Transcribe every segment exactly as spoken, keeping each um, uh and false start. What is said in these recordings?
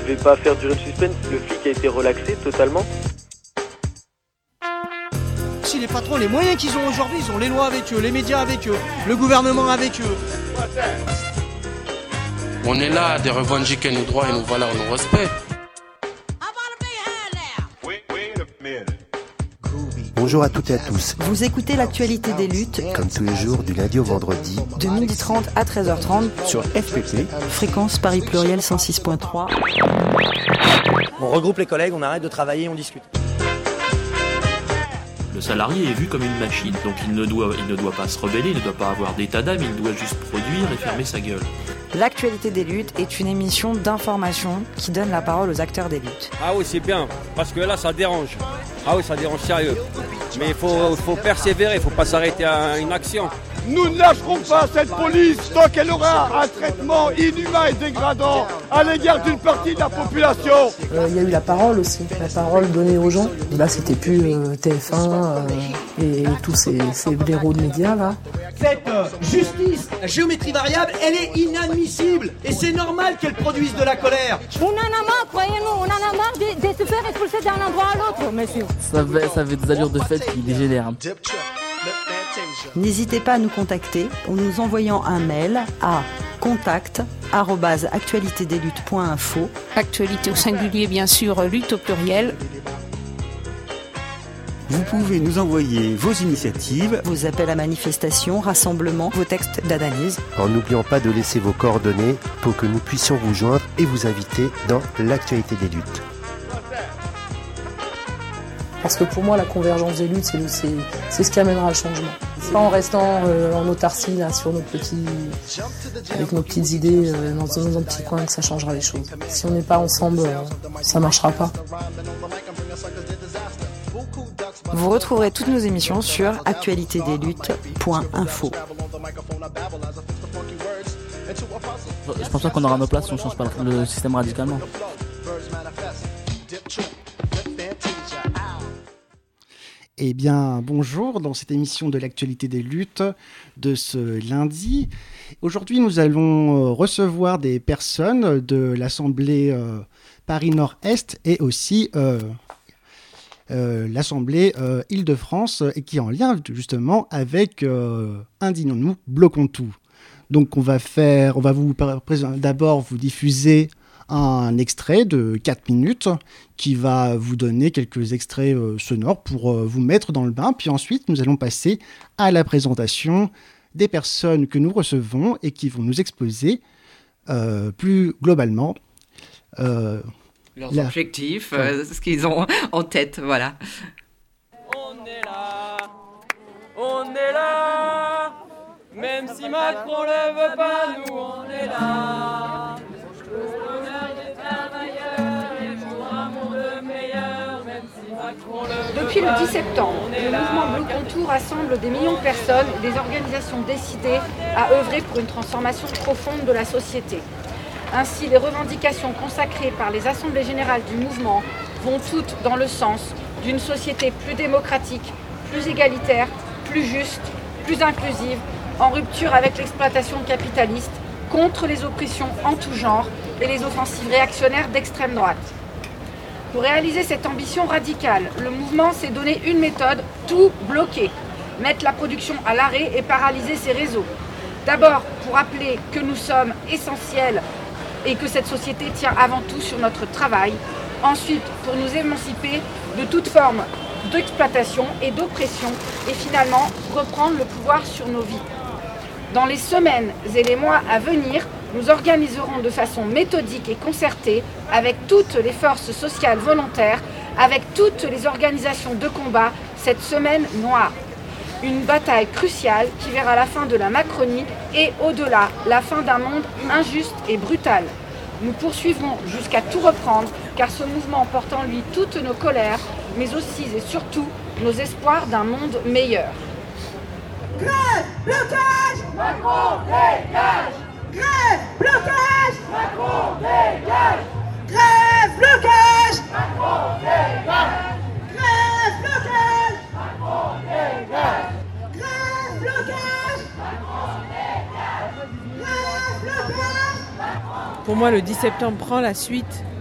vais pas faire durer le suspense, le flic a été relaxé totalement. Si les patrons, les moyens qu'ils ont aujourd'hui, ils ont les lois avec eux, les médias avec eux, le gouvernement avec eux. On est là de revendiquer nos droits et nos valeurs, nos respects. Bonjour à toutes et à tous. Vous écoutez l'actualité des luttes, comme tous les jours, du lundi au vendredi, de midi trente à treize heures trente, sur F P P, fréquence Paris Pluriel cent six point trois. On regroupe les collègues, on arrête de travailler, on discute. Le salarié est vu comme une machine, donc il ne doit, il ne doit pas se rebeller, il ne doit pas avoir d'état d'âme, il doit juste produire et fermer sa gueule. L'actualité des luttes est une émission d'information qui donne la parole aux acteurs des luttes. Ah oui, c'est bien, parce que là ça dérange. Ah oui, ça dérange sérieux. Mais il faut, faut persévérer, il ne faut pas s'arrêter à une action. Nous ne lâcherons pas cette police tant qu'elle aura un traitement inhumain et dégradant à l'égard d'une partie de la population. Il euh, y a eu la parole aussi, la parole donnée aux gens. Et là, c'était plus euh, T F un euh, et, et tous ces, ces blaireaux de médias là. Cette euh, justice, la géométrie variable, elle est inadmissible. Et c'est normal qu'elle produise de la colère. On en a marre, croyez-nous, on en a marre de, de se faire expulser d'un endroit à l'autre, monsieur. Ça avait, ça avait des allures de fête qui dégénèrent. N'hésitez pas à nous contacter en nous envoyant un mail à contact arobase actualité des luttes point info. Actualité au singulier, bien sûr, lutte au pluriel. Vous pouvez nous envoyer vos initiatives, vos appels à manifestation, rassemblements, vos textes d'analyse. En n'oubliant pas de laisser vos coordonnées pour que nous puissions vous joindre et vous inviter dans l'actualité des luttes. Parce que pour moi, la convergence des luttes, c'est, le, c'est, c'est ce qui amènera le changement. C'est pas en restant euh, en autarcie là, sur nos petits, avec nos petites idées euh, dans, dans un petit coin que ça changera les choses. Si on n'est pas ensemble, euh, ça marchera pas. Vous retrouverez toutes nos émissions sur actualité des luttes point info. Je pense pas qu'on aura nos places si on change pas le système radicalement. Eh bien, bonjour dans cette émission de l'actualité des luttes de ce lundi. Aujourd'hui, nous allons recevoir des personnes de l'Assemblée euh, Paris-Nord-Est et aussi euh, euh, l'Assemblée euh, Île-de-France et qui est en lien justement avec euh, Indignons-nous, bloquons tout. Donc, on va faire, on va vous d'abord vous diffuser un extrait de quatre minutes qui va vous donner quelques extraits euh, sonores pour euh, vous mettre dans le bain. Puis ensuite, nous allons passer à la présentation des personnes que nous recevons et qui vont nous exposer euh, plus globalement euh, leurs la... objectifs, euh, ce qu'ils ont en tête. Voilà. On est là, on est là, même si Macron le veut pas, nous on est là. Depuis le dix septembre, le mouvement Bloquons Tout rassemble des millions de personnes et des organisations décidées à œuvrer pour une transformation profonde de la société. Ainsi, les revendications consacrées par les assemblées générales du mouvement vont toutes dans le sens d'une société plus démocratique, plus égalitaire, plus juste, plus inclusive, en rupture avec l'exploitation capitaliste, contre les oppressions en tout genre et les offensives réactionnaires d'extrême droite. Pour réaliser cette ambition radicale, le mouvement s'est donné une méthode, tout bloquer, mettre la production à l'arrêt et paralyser ses réseaux. D'abord, pour rappeler que nous sommes essentiels et que cette société tient avant tout sur notre travail. Ensuite, pour nous émanciper de toute forme d'exploitation et d'oppression et finalement reprendre le pouvoir sur nos vies. Dans les semaines et les mois à venir, nous organiserons de façon méthodique et concertée avec toutes les forces sociales volontaires, avec toutes les organisations de combat, cette semaine noire. Une bataille cruciale qui verra la fin de la Macronie et au-delà, la fin d'un monde injuste et brutal. Nous poursuivrons jusqu'à tout reprendre, car ce mouvement porte en lui toutes nos colères, mais aussi et surtout nos espoirs d'un monde meilleur. Grève, blocage, Macron dégage. Grève, blocage, Macron dégage. Grève, blocage, Macron dégage. Grève, blocage, Macron dégage. Grève, blocage, Macron dégage. Grève, blocage. Pour moi, le dix septembre prend la suite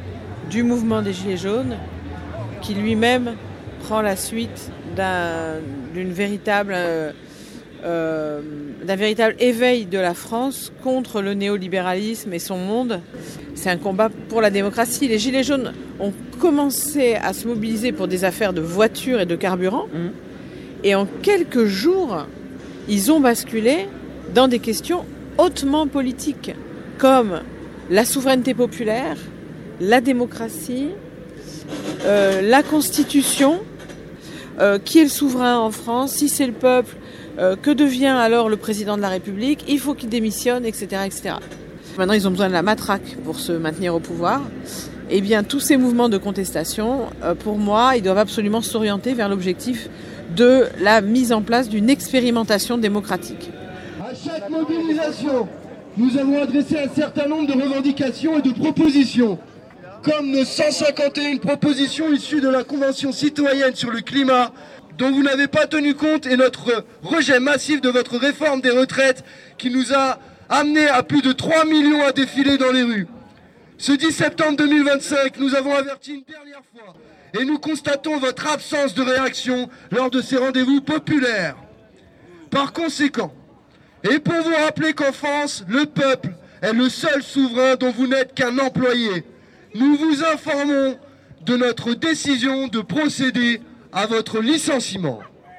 du mouvement des Gilets jaunes, qui lui-même prend la suite d'un, d'une véritable, euh, euh, d'un véritable éveil de la France contre le néolibéralisme et son monde. C'est un combat pour la démocratie. Les Gilets jaunes ont commencé à se mobiliser pour des affaires de voitures et de carburant. Mmh. Et en quelques jours, ils ont basculé dans des questions hautement politiques, comme la souveraineté populaire, la démocratie, euh, la Constitution, euh, qui est le souverain en France, si c'est le peuple, euh, que devient alors le président de la République, il faut qu'il démissionne, et cetera, et cetera. Maintenant, ils ont besoin de la matraque pour se maintenir au pouvoir. Eh bien, tous ces mouvements de contestation, euh, pour moi, ils doivent absolument s'orienter vers l'objectif de la mise en place d'une expérimentation démocratique. À chaque mobilisation, nous avons adressé un certain nombre de revendications et de propositions, comme nos cent cinquante et une propositions issues de la Convention citoyenne sur le climat, dont vous n'avez pas tenu compte, et notre rejet massif de votre réforme des retraites, qui nous a amené à plus de trois millions à défiler dans les rues. Ce dix septembre deux mille vingt-cinq, nous avons averti une dernière fois, et nous constatons votre absence de réaction lors de ces rendez-vous populaires. Par conséquent, et pour vous rappeler qu'en France, le peuple est le seul souverain dont vous n'êtes qu'un employé, nous vous informons de notre décision de procéder à votre licenciement.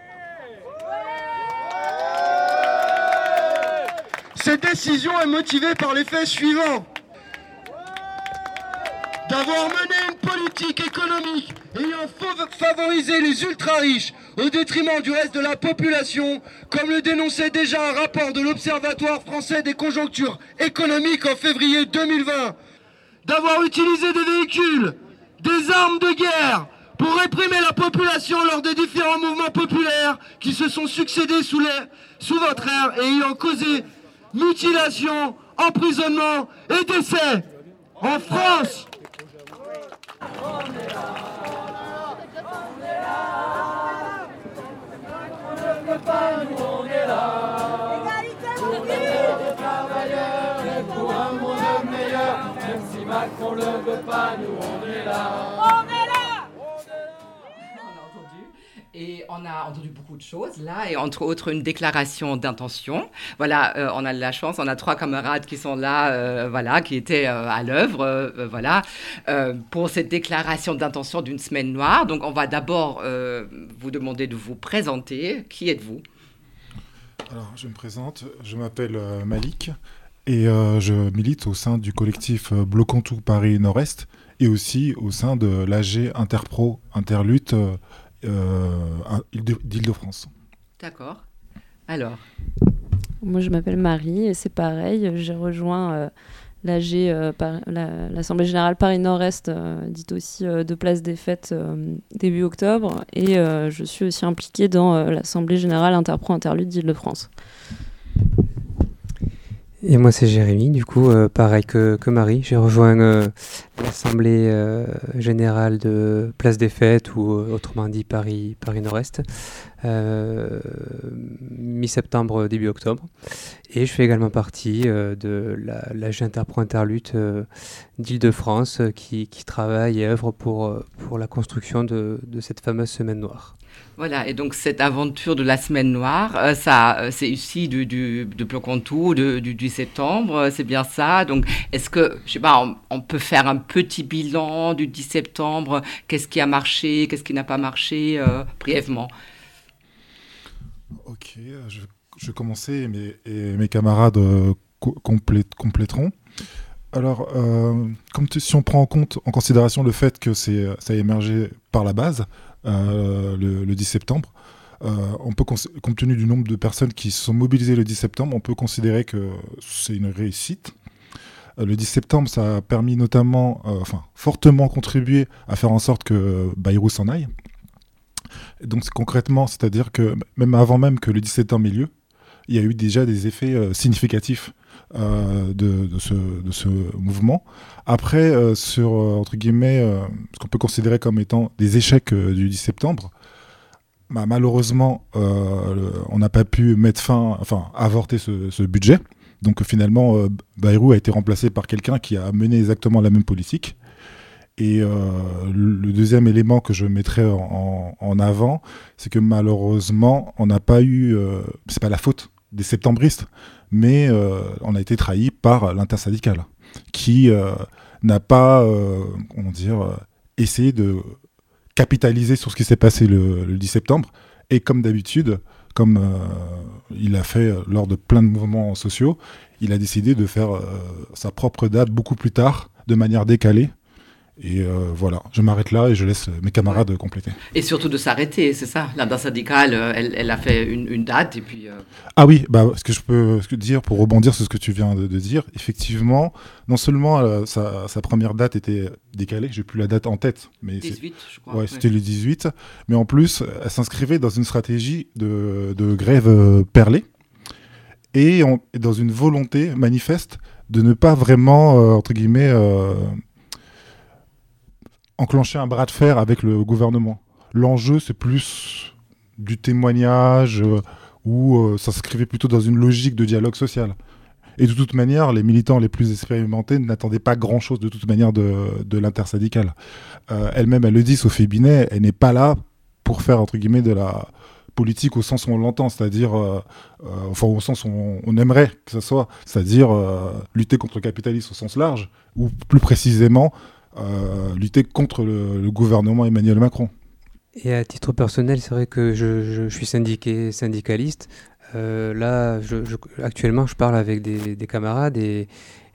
Cette décision est motivée par les faits suivants. D'avoir mené une politique économique ayant favorisé les ultra-riches au détriment du reste de la population, comme le dénonçait déjà un rapport de l'Observatoire français des conjonctures économiques en février deux mille vingt. D'avoir utilisé des véhicules, des armes de guerre pour réprimer la population lors des différents mouvements populaires qui se sont succédés sous, les, sous votre ère et ayant causé mutilation, emprisonnement et décès en France. On est là, on est là, on ne veut pas, nous on est là. Égalité pour les travailleurs et pour un monde meilleur. Même si Macron le veut pas, nous on est là. On est là. Et on a entendu beaucoup de choses là, et entre autres une déclaration d'intention. Voilà, euh, on a de la chance, on a trois camarades qui sont là, euh, voilà, qui étaient euh, à l'œuvre, euh, voilà, euh, pour cette déclaration d'intention d'une semaine noire. Donc, on va d'abord euh, vous demander de vous présenter. Qui êtes-vous ? Alors, je me présente. Je m'appelle euh, Malik et euh, je milite au sein du collectif euh, Bloquons tout Paris Nord-Est et aussi au sein de l'A G Interpro Interlutte. Euh, Euh, d'Île-de-France. D'accord. Alors Moi, je m'appelle Marie et c'est pareil. J'ai rejoint euh, l'A G, euh, par, la, l'Assemblée Générale Paris Nord-Est, euh, dite aussi euh, de Place des Fêtes, euh, début octobre. Et euh, je suis aussi impliquée dans euh, l'Assemblée Générale Interpro Interlutte d'Île-de-France. Et moi, c'est Jérémy, du coup, euh, pareil que, que Marie. J'ai rejoint euh, l'Assemblée euh, Générale de Place des Fêtes, ou euh, autrement dit Paris, Paris Nord-Est, euh, mi-septembre, début octobre. Et je fais également partie euh, de la, l'A G Interpro Interlutte euh, d'Île-de-France, euh, qui, qui travaille et œuvre pour, euh, pour la construction de, de cette fameuse Semaine Noire. Voilà, et donc cette aventure de la Semaine Noire, euh, ça, euh, c'est ici du, du, de Bloquons tout, de, du dix septembre, euh, c'est bien ça. Donc, est-ce que, je sais pas, on, on peut faire un petit bilan du dix septembre, qu'est-ce qui a marché, qu'est-ce qui n'a pas marché, euh, brièvement. Ok, je, je vais commencer et mes, et mes camarades euh, co- complète, compléteront. Alors, euh, comme t- si on prend en compte, en considération le fait que c'est, ça a émergé par la base, euh, le, le dix septembre, euh, on peut, cons- compte tenu du nombre de personnes qui se sont mobilisées le dix septembre, on peut considérer que c'est une réussite. Euh, le dix septembre, ça a permis notamment, euh, enfin, fortement contribué à faire en sorte que Bayrou s'en aille. Et donc, c'est concrètement, c'est-à-dire que même avant même que le dix septembre ait lieu, il y a eu déjà des effets euh, significatifs Euh, de, de, ce, de ce mouvement. Après, euh, sur, euh, entre guillemets, euh, ce qu'on peut considérer comme étant des échecs euh, du dix septembre, bah, malheureusement, euh, le, on n'a pas pu mettre fin, enfin, avorter ce, ce budget. Donc finalement, euh, Bayrou a été remplacé par quelqu'un qui a mené exactement la même politique. Et euh, le deuxième élément que je mettrais en, en avant, c'est que malheureusement, on n'a pas eu, euh, c'est pas la faute des septembristes, mais euh, on a été trahi par l'intersyndicale, qui euh, n'a pas, euh, comment dire, euh, essayé de capitaliser sur ce qui s'est passé le, le dix septembre, et comme d'habitude, comme euh, il a fait lors de plein de mouvements sociaux, il a décidé de faire euh, sa propre date beaucoup plus tard, de manière décalée. Et euh, voilà, je m'arrête là et je laisse mes camarades ouais. compléter. Et surtout de s'arrêter, c'est ça. L'intersyndicale, elle, elle a fait une, une date et puis... Euh... Ah oui, bah, ce que je peux dire pour rebondir sur ce que tu viens de, de dire, effectivement, non seulement euh, sa, sa première date était décalée, j'ai plus la date en tête. Mais dix-huit, je crois. Ouais, ouais. C'était le dix-huit. Mais en plus, elle s'inscrivait dans une stratégie de, de grève euh, perlée et, en, et dans une volonté manifeste de ne pas vraiment, euh, entre guillemets... Euh, enclencher un bras de fer avec le gouvernement. L'enjeu, c'est plus du témoignage euh, où euh, ça s'inscrivait plutôt dans une logique de dialogue social. Et de toute manière, les militants les plus expérimentés n'attendaient pas grand-chose de toute manière de, de l'intersyndicale. Euh, elle-même, elle le dit, Sophie Binet, elle n'est pas là pour faire, entre guillemets, de la politique au sens où on l'entend, c'est-à-dire, euh, euh, enfin au sens où on, on aimerait que ça soit, c'est-à-dire euh, lutter contre le capitalisme au sens large, ou plus précisément, Euh, lutter contre le, le gouvernement Emmanuel Macron. Et à titre personnel, c'est vrai que je, je, je suis syndiqué, syndicaliste. Euh, là, je, je, actuellement, je parle avec des, des camarades et,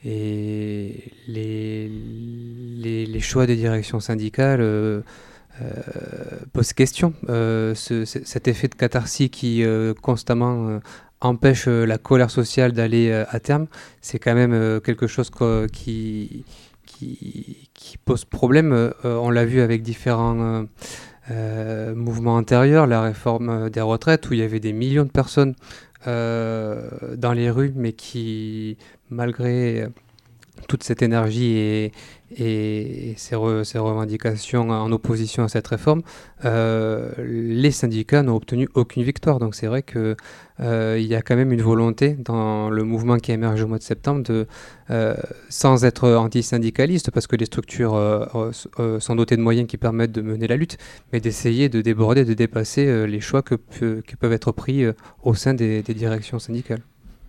et les, les, les choix de direction syndicale euh, euh, posent question. Euh, ce, cet effet de catharsis qui euh, constamment euh, empêche euh, la colère sociale d'aller euh, à terme, c'est quand même euh, quelque chose que, qui... Qui, qui pose problème. Euh, on l'a vu avec différents euh, euh, mouvements antérieurs, la réforme des retraites, où il y avait des millions de personnes euh, dans les rues, mais qui, malgré toute cette énergie et, et ces, re, ces revendications en opposition à cette réforme, euh, les syndicats n'ont obtenu aucune victoire. Donc c'est vrai qu'il euh, y a quand même une volonté dans le mouvement qui a émergé au mois de septembre, de, euh, sans être anti-syndicaliste, parce que les structures euh, euh, sont dotées de moyens qui permettent de mener la lutte, mais d'essayer de déborder, de dépasser euh, les choix que, que, qui peuvent être pris euh, au sein des, des directions syndicales.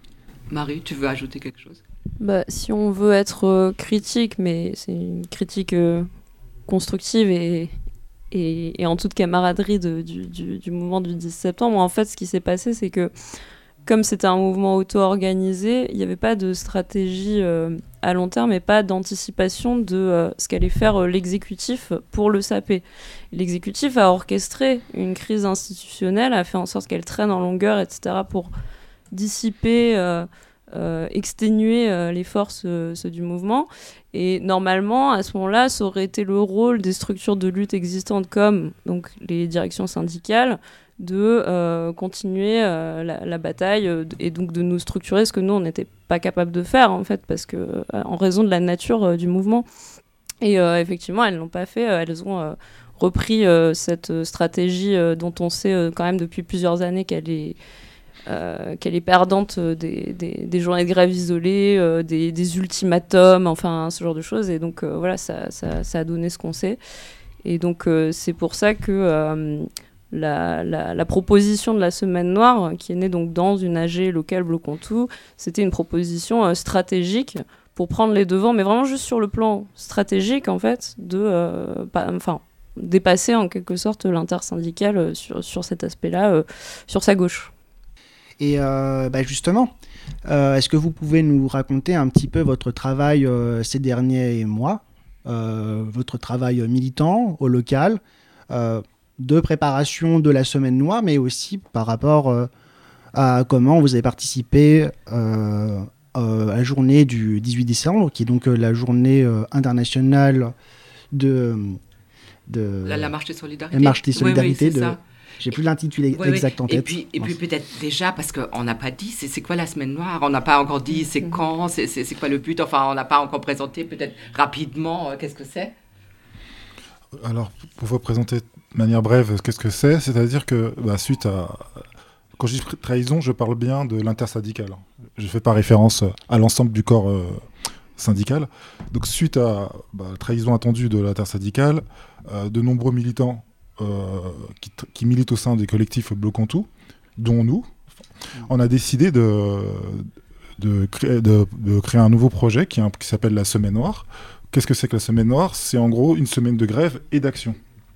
Marie, tu veux ajouter quelque chose ? Bah, si on veut être euh, critique, mais c'est une critique euh, constructive et, et, et en toute camaraderie de, du, du, du mouvement du dix septembre, en fait, ce qui s'est passé, c'est que comme c'était un mouvement auto-organisé, il n'y avait pas de stratégie euh, à long terme et pas d'anticipation de euh, ce qu'allait faire euh, l'exécutif pour le saper. L'exécutif a orchestré une crise institutionnelle, a fait en sorte qu'elle traîne en longueur, et cetera, pour dissiper... Euh, Euh, exténuer euh, les forces euh, ceux du mouvement. Et normalement, à ce moment-là, ça aurait été le rôle des structures de lutte existantes comme donc, les directions syndicales de euh, continuer euh, la, la bataille euh, et donc de nous structurer, ce que nous, on n'était pas capable de faire, en fait, parce que, euh, en raison de la nature euh, du mouvement. Et euh, effectivement, elles ne l'ont pas fait. Euh, elles ont euh, repris euh, cette stratégie euh, dont on sait euh, quand même depuis plusieurs années qu'elle est Euh, qu'elle est perdante des, des, des journées de grève isolées, euh, des, des ultimatums, enfin ce genre de choses. Et donc euh, voilà, ça, ça, ça a donné ce qu'on sait. Et donc euh, c'est pour ça que euh, la, la, la proposition de la Semaine Noire, qui est née donc dans une A G locale Bloquons Tout, c'était une proposition euh, stratégique pour prendre les devants, mais vraiment juste sur le plan stratégique en fait, de euh, pas, enfin, dépasser en quelque sorte l'intersyndicale sur, sur cet aspect-là, euh, sur sa gauche. Et euh, bah justement, euh, est-ce que vous pouvez nous raconter un petit peu votre travail euh, ces derniers mois, euh, votre travail militant au local, euh, de préparation de la Semaine Noire, mais aussi par rapport euh, à comment vous avez participé euh, euh, à la journée du dix-huit décembre, qui est donc euh, la journée euh, internationale de... de la, la marche des solidarités. La marche des solidarités. Oui, oui, de, j'ai plus l'intitulé oui, exact oui. en tête. Et puis, et puis peut-être déjà, parce qu'on n'a pas dit, c'est, c'est quoi la Semaine Noire ? On n'a pas encore dit c'est quand, c'est, c'est, c'est quoi le but ? Enfin, on n'a pas encore présenté, peut-être rapidement, euh, qu'est-ce que c'est ? Alors, pour vous présenter de manière brève, qu'est-ce que c'est ? C'est-à-dire que, bah, suite à... Quand je dis trahison, je parle bien de l'intersyndicale. Je ne fais pas référence à l'ensemble du corps euh, syndicale. Donc suite à bah, la trahison attendue de l'intersyndicale, euh, de nombreux militants euh, qui, qui militent au sein des collectifs Bloquons Tout, dont nous, on a décidé de, de, créer, de, de créer un nouveau projet qui, qui s'appelle la Semaine Noire. Qu'est-ce que c'est que la Semaine Noire ? C'est en gros une semaine de grève et d'action.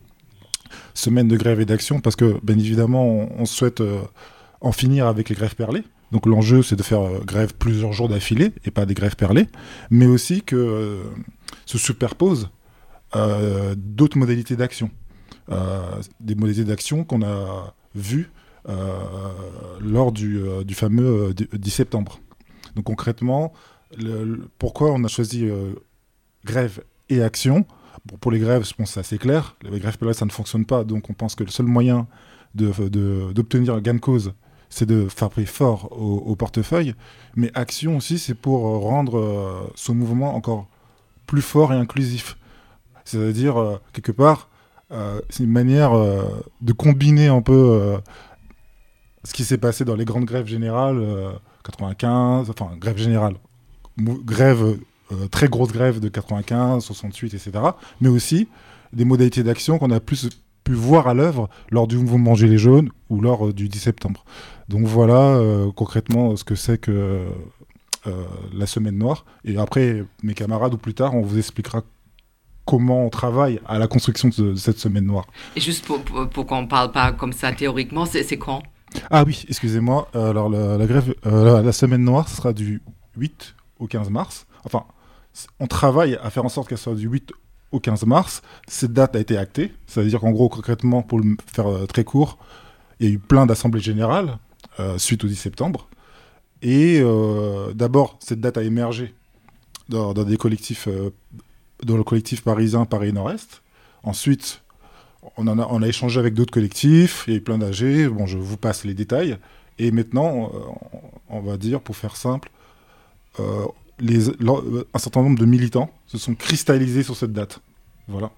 Semaine de grève et d'action parce que, bien évidemment, on, on souhaite euh, en finir avec les grèves perlées. Donc l'enjeu, c'est de faire euh, grève plusieurs jours d'affilée et pas des grèves perlées, mais aussi que euh, se superposent euh, d'autres modalités d'action. Euh, des modalités d'action qu'on a vues euh, lors du, euh, du fameux euh, dix septembre. Donc concrètement, le, le, pourquoi on a choisi euh, grève et action ? Bon, pour les grèves, je pense que c'est assez clair. Les grèves perlées, ça ne fonctionne pas, donc on pense que le seul moyen de, de, d'obtenir un gain de cause, c'est de frapper fort au, au portefeuille, mais action aussi, c'est pour rendre euh, ce mouvement encore plus fort et inclusif. C'est-à-dire, euh, quelque part, euh, c'est une manière euh, de combiner un peu euh, ce qui s'est passé dans les grandes grèves générales, euh, quatre-vingt-quinze, enfin, grève générale, mou- grève, euh, très grosse grève de quatre-vingt-quinze, soixante-huit, et cetera, mais aussi des modalités d'action qu'on a plus pu voir à l'œuvre lors du mouvement Gilets jaunes ou lors euh, du dix septembre. Donc voilà euh, concrètement ce que c'est que euh, la Semaine Noire. Et après, mes camarades, ou plus tard, on vous expliquera comment on travaille à la construction de, de cette Semaine Noire. Et juste pour, pour, pour qu'on ne parle pas comme ça théoriquement, c'est, c'est quand ? Ah oui, excusez-moi. Euh, alors la, la, grève, euh, la, la Semaine Noire, ce sera du huit au quinze mars. Enfin, on travaille à faire en sorte qu'elle soit du huit au quinze mars. Cette date a été actée. Ça veut dire qu'en gros, concrètement, pour le faire euh, très court, il y a eu plein d'assemblées générales euh, suite au dix septembre. Et euh, d'abord, cette date a émergé dans, dans des collectifs, euh, dans le collectif parisien Paris Nord-Est. Ensuite, on, en a, on a échangé avec d'autres collectifs, il y a eu plein d'A G, bon, je vous passe les détails. Et maintenant, euh, on va dire, pour faire simple, euh, les, un certain nombre de militants se sont cristallisés sur cette date. Voilà.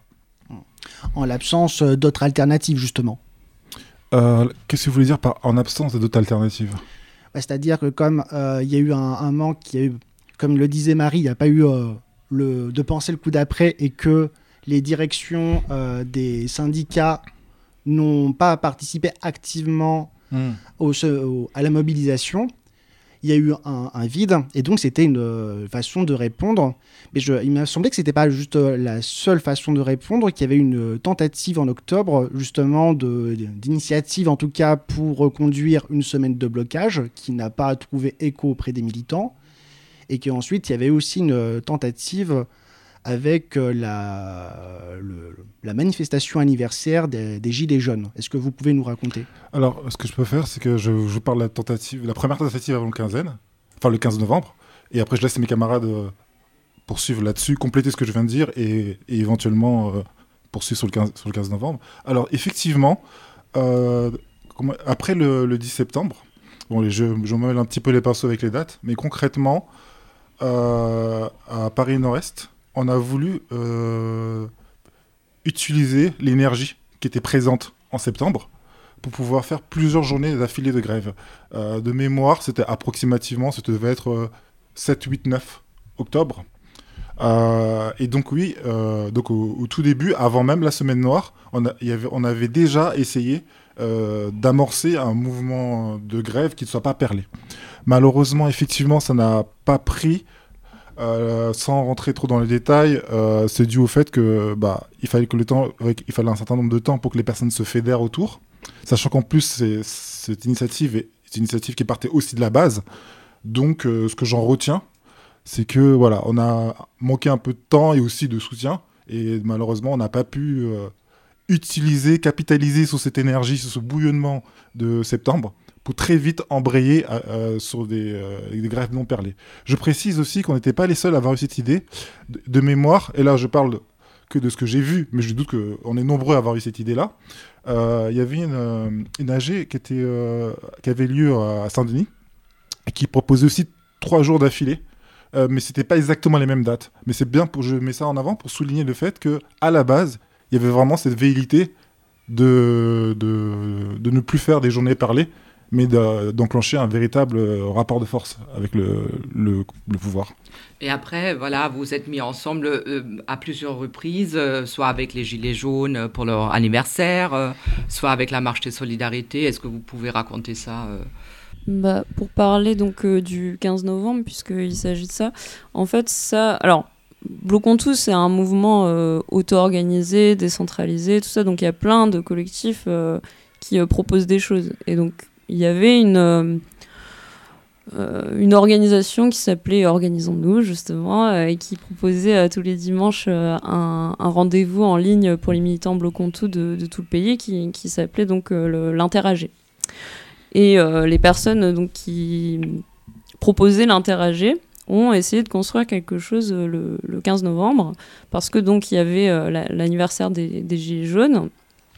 En l'absence d'autres alternatives, justement. Euh, qu'est-ce que vous voulez dire par en absence d'autres alternatives ? Bah, c'est-à-dire que comme il euh, y a eu un, un manque, y a eu, comme le disait Marie, il n'y a pas eu euh, le, de penser le coup d'après et que les directions euh, des syndicats n'ont pas participé activement mmh. au, au, à la mobilisation, il y a eu un, un vide et donc c'était une euh, façon de répondre. Mais je, il m'a semblé que c'était pas juste euh, la seule façon de répondre, qu'il y avait une tentative en octobre justement de, d'initiative en tout cas pour reconduire une semaine de blocage qui n'a pas trouvé écho auprès des militants et qu'ensuite il y avait aussi une tentative avec euh, la, le, la manifestation anniversaire des, des Gilets jaunes. Est-ce que vous pouvez nous raconter ? Alors, ce que je peux faire, c'est que je, je parle de la tentative, la première tentative avant le quinzaine, enfin le quinze novembre, et après je laisse mes camarades euh, poursuivre là-dessus, compléter ce que je viens de dire, et, et éventuellement euh, poursuivre sur le, quinze, sur le quinze novembre. Alors, effectivement, euh, après le, le dix septembre, bon, je, je me mêle un petit peu les pinceaux avec les dates, mais concrètement, euh, à Paris Nord-Est, on a voulu euh, utiliser l'énergie qui était présente en septembre pour pouvoir faire plusieurs journées d'affilée de grève. Euh, de mémoire, c'était approximativement, ça devait être euh, sept, huit, neuf octobre. Euh, et donc oui, euh, donc au, au tout début, avant même la Semaine Noire, on, a, y avait, on avait déjà essayé euh, d'amorcer un mouvement de grève qui ne soit pas perlé. Malheureusement, effectivement, ça n'a pas pris. Euh, sans rentrer trop dans les détails, euh, c'est dû au fait que bah, il fallait que le temps, il fallait un certain nombre de temps pour que les personnes se fédèrent autour, sachant qu'en plus c'est, cette initiative est une initiative qui partait aussi de la base. Donc euh, ce que j'en retiens, c'est que voilà, on a manqué un peu de temps et aussi de soutien, et malheureusement on n'a pas pu euh, utiliser, capitaliser sur cette énergie, sur ce bouillonnement de septembre, pour très vite embrayer euh, sur des, euh, des grèves non perlées. Je précise aussi qu'on n'était pas les seuls à avoir eu cette idée de, de mémoire, et là je parle que de ce que j'ai vu, mais je doute qu'on est nombreux à avoir eu cette idée-là. Il euh, y avait une, une A G qui, était, euh, qui avait lieu à Saint-Denis, et qui proposait aussi trois jours d'affilée, euh, mais ce n'était pas exactement les mêmes dates. Mais c'est bien, pour, je mets ça en avant pour souligner le fait qu'à la base, il y avait vraiment cette velléité de, de, de ne plus faire des journées parlées, mais de, d'enclencher un véritable rapport de force avec le, le, le pouvoir. Et après, voilà, vous êtes mis ensemble euh, à plusieurs reprises, euh, soit avec les Gilets jaunes pour leur anniversaire, euh, soit avec la Marche des Solidarités. Est-ce que vous pouvez raconter ça euh Bah, pour parler donc euh, du quinze novembre, puisqu'il s'agit de ça, en fait, ça... Alors, Bloquons tous, c'est un mouvement euh, auto-organisé, décentralisé, tout ça. Donc, il y a plein de collectifs euh, qui euh, proposent des choses. Et donc, il y avait une, euh, euh, une organisation qui s'appelait Organisons-nous, justement, euh, et qui proposait euh, tous les dimanches euh, un, un rendez-vous en ligne pour les militants Bloquons tout de, de tout le pays, qui, qui s'appelait donc euh, le, l'Inter-A G. Et euh, les personnes donc, qui proposaient l'Inter-A G ont essayé de construire quelque chose euh, le, le quinze novembre, parce que donc il y avait euh, la, l'anniversaire des, des Gilets jaunes,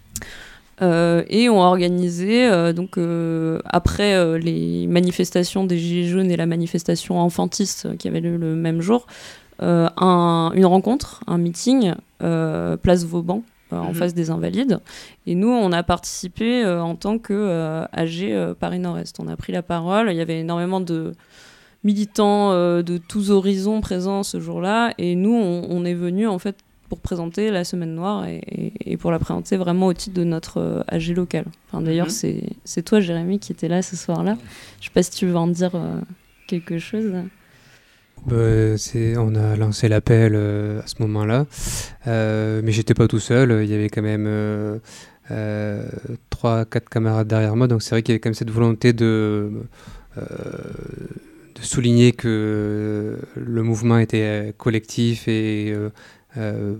euh, et ont organisé, euh, donc, euh, après euh, les manifestations des Gilets jaunes et la manifestation enfantiste euh, qui avait lieu le même jour, euh, un, une rencontre, un meeting, euh, place Vauban, euh, en mmh. face des Invalides. Et nous, on a participé euh, en tant que euh, A G euh, Paris Nord-Est. On a pris la parole, il y avait énormément de militants euh, de tous horizons présents ce jour-là, et nous, on, on est venus en fait pour présenter la Semaine Noire et, et, et pour la présenter vraiment au titre de notre euh, A G local. Enfin, d'ailleurs, mm-hmm. c'est, c'est toi, Jérémy, qui étais là ce soir-là. Je sais pas si tu veux en dire euh, quelque chose. Bah, c'est, on a lancé l'appel euh, à ce moment-là, euh, mais j'étais pas tout seul, il y avait quand même euh, euh, trois, quatre camarades derrière moi, donc c'est vrai qu'il y avait quand même cette volonté de... Euh, de souligner que le mouvement était collectif et euh, euh,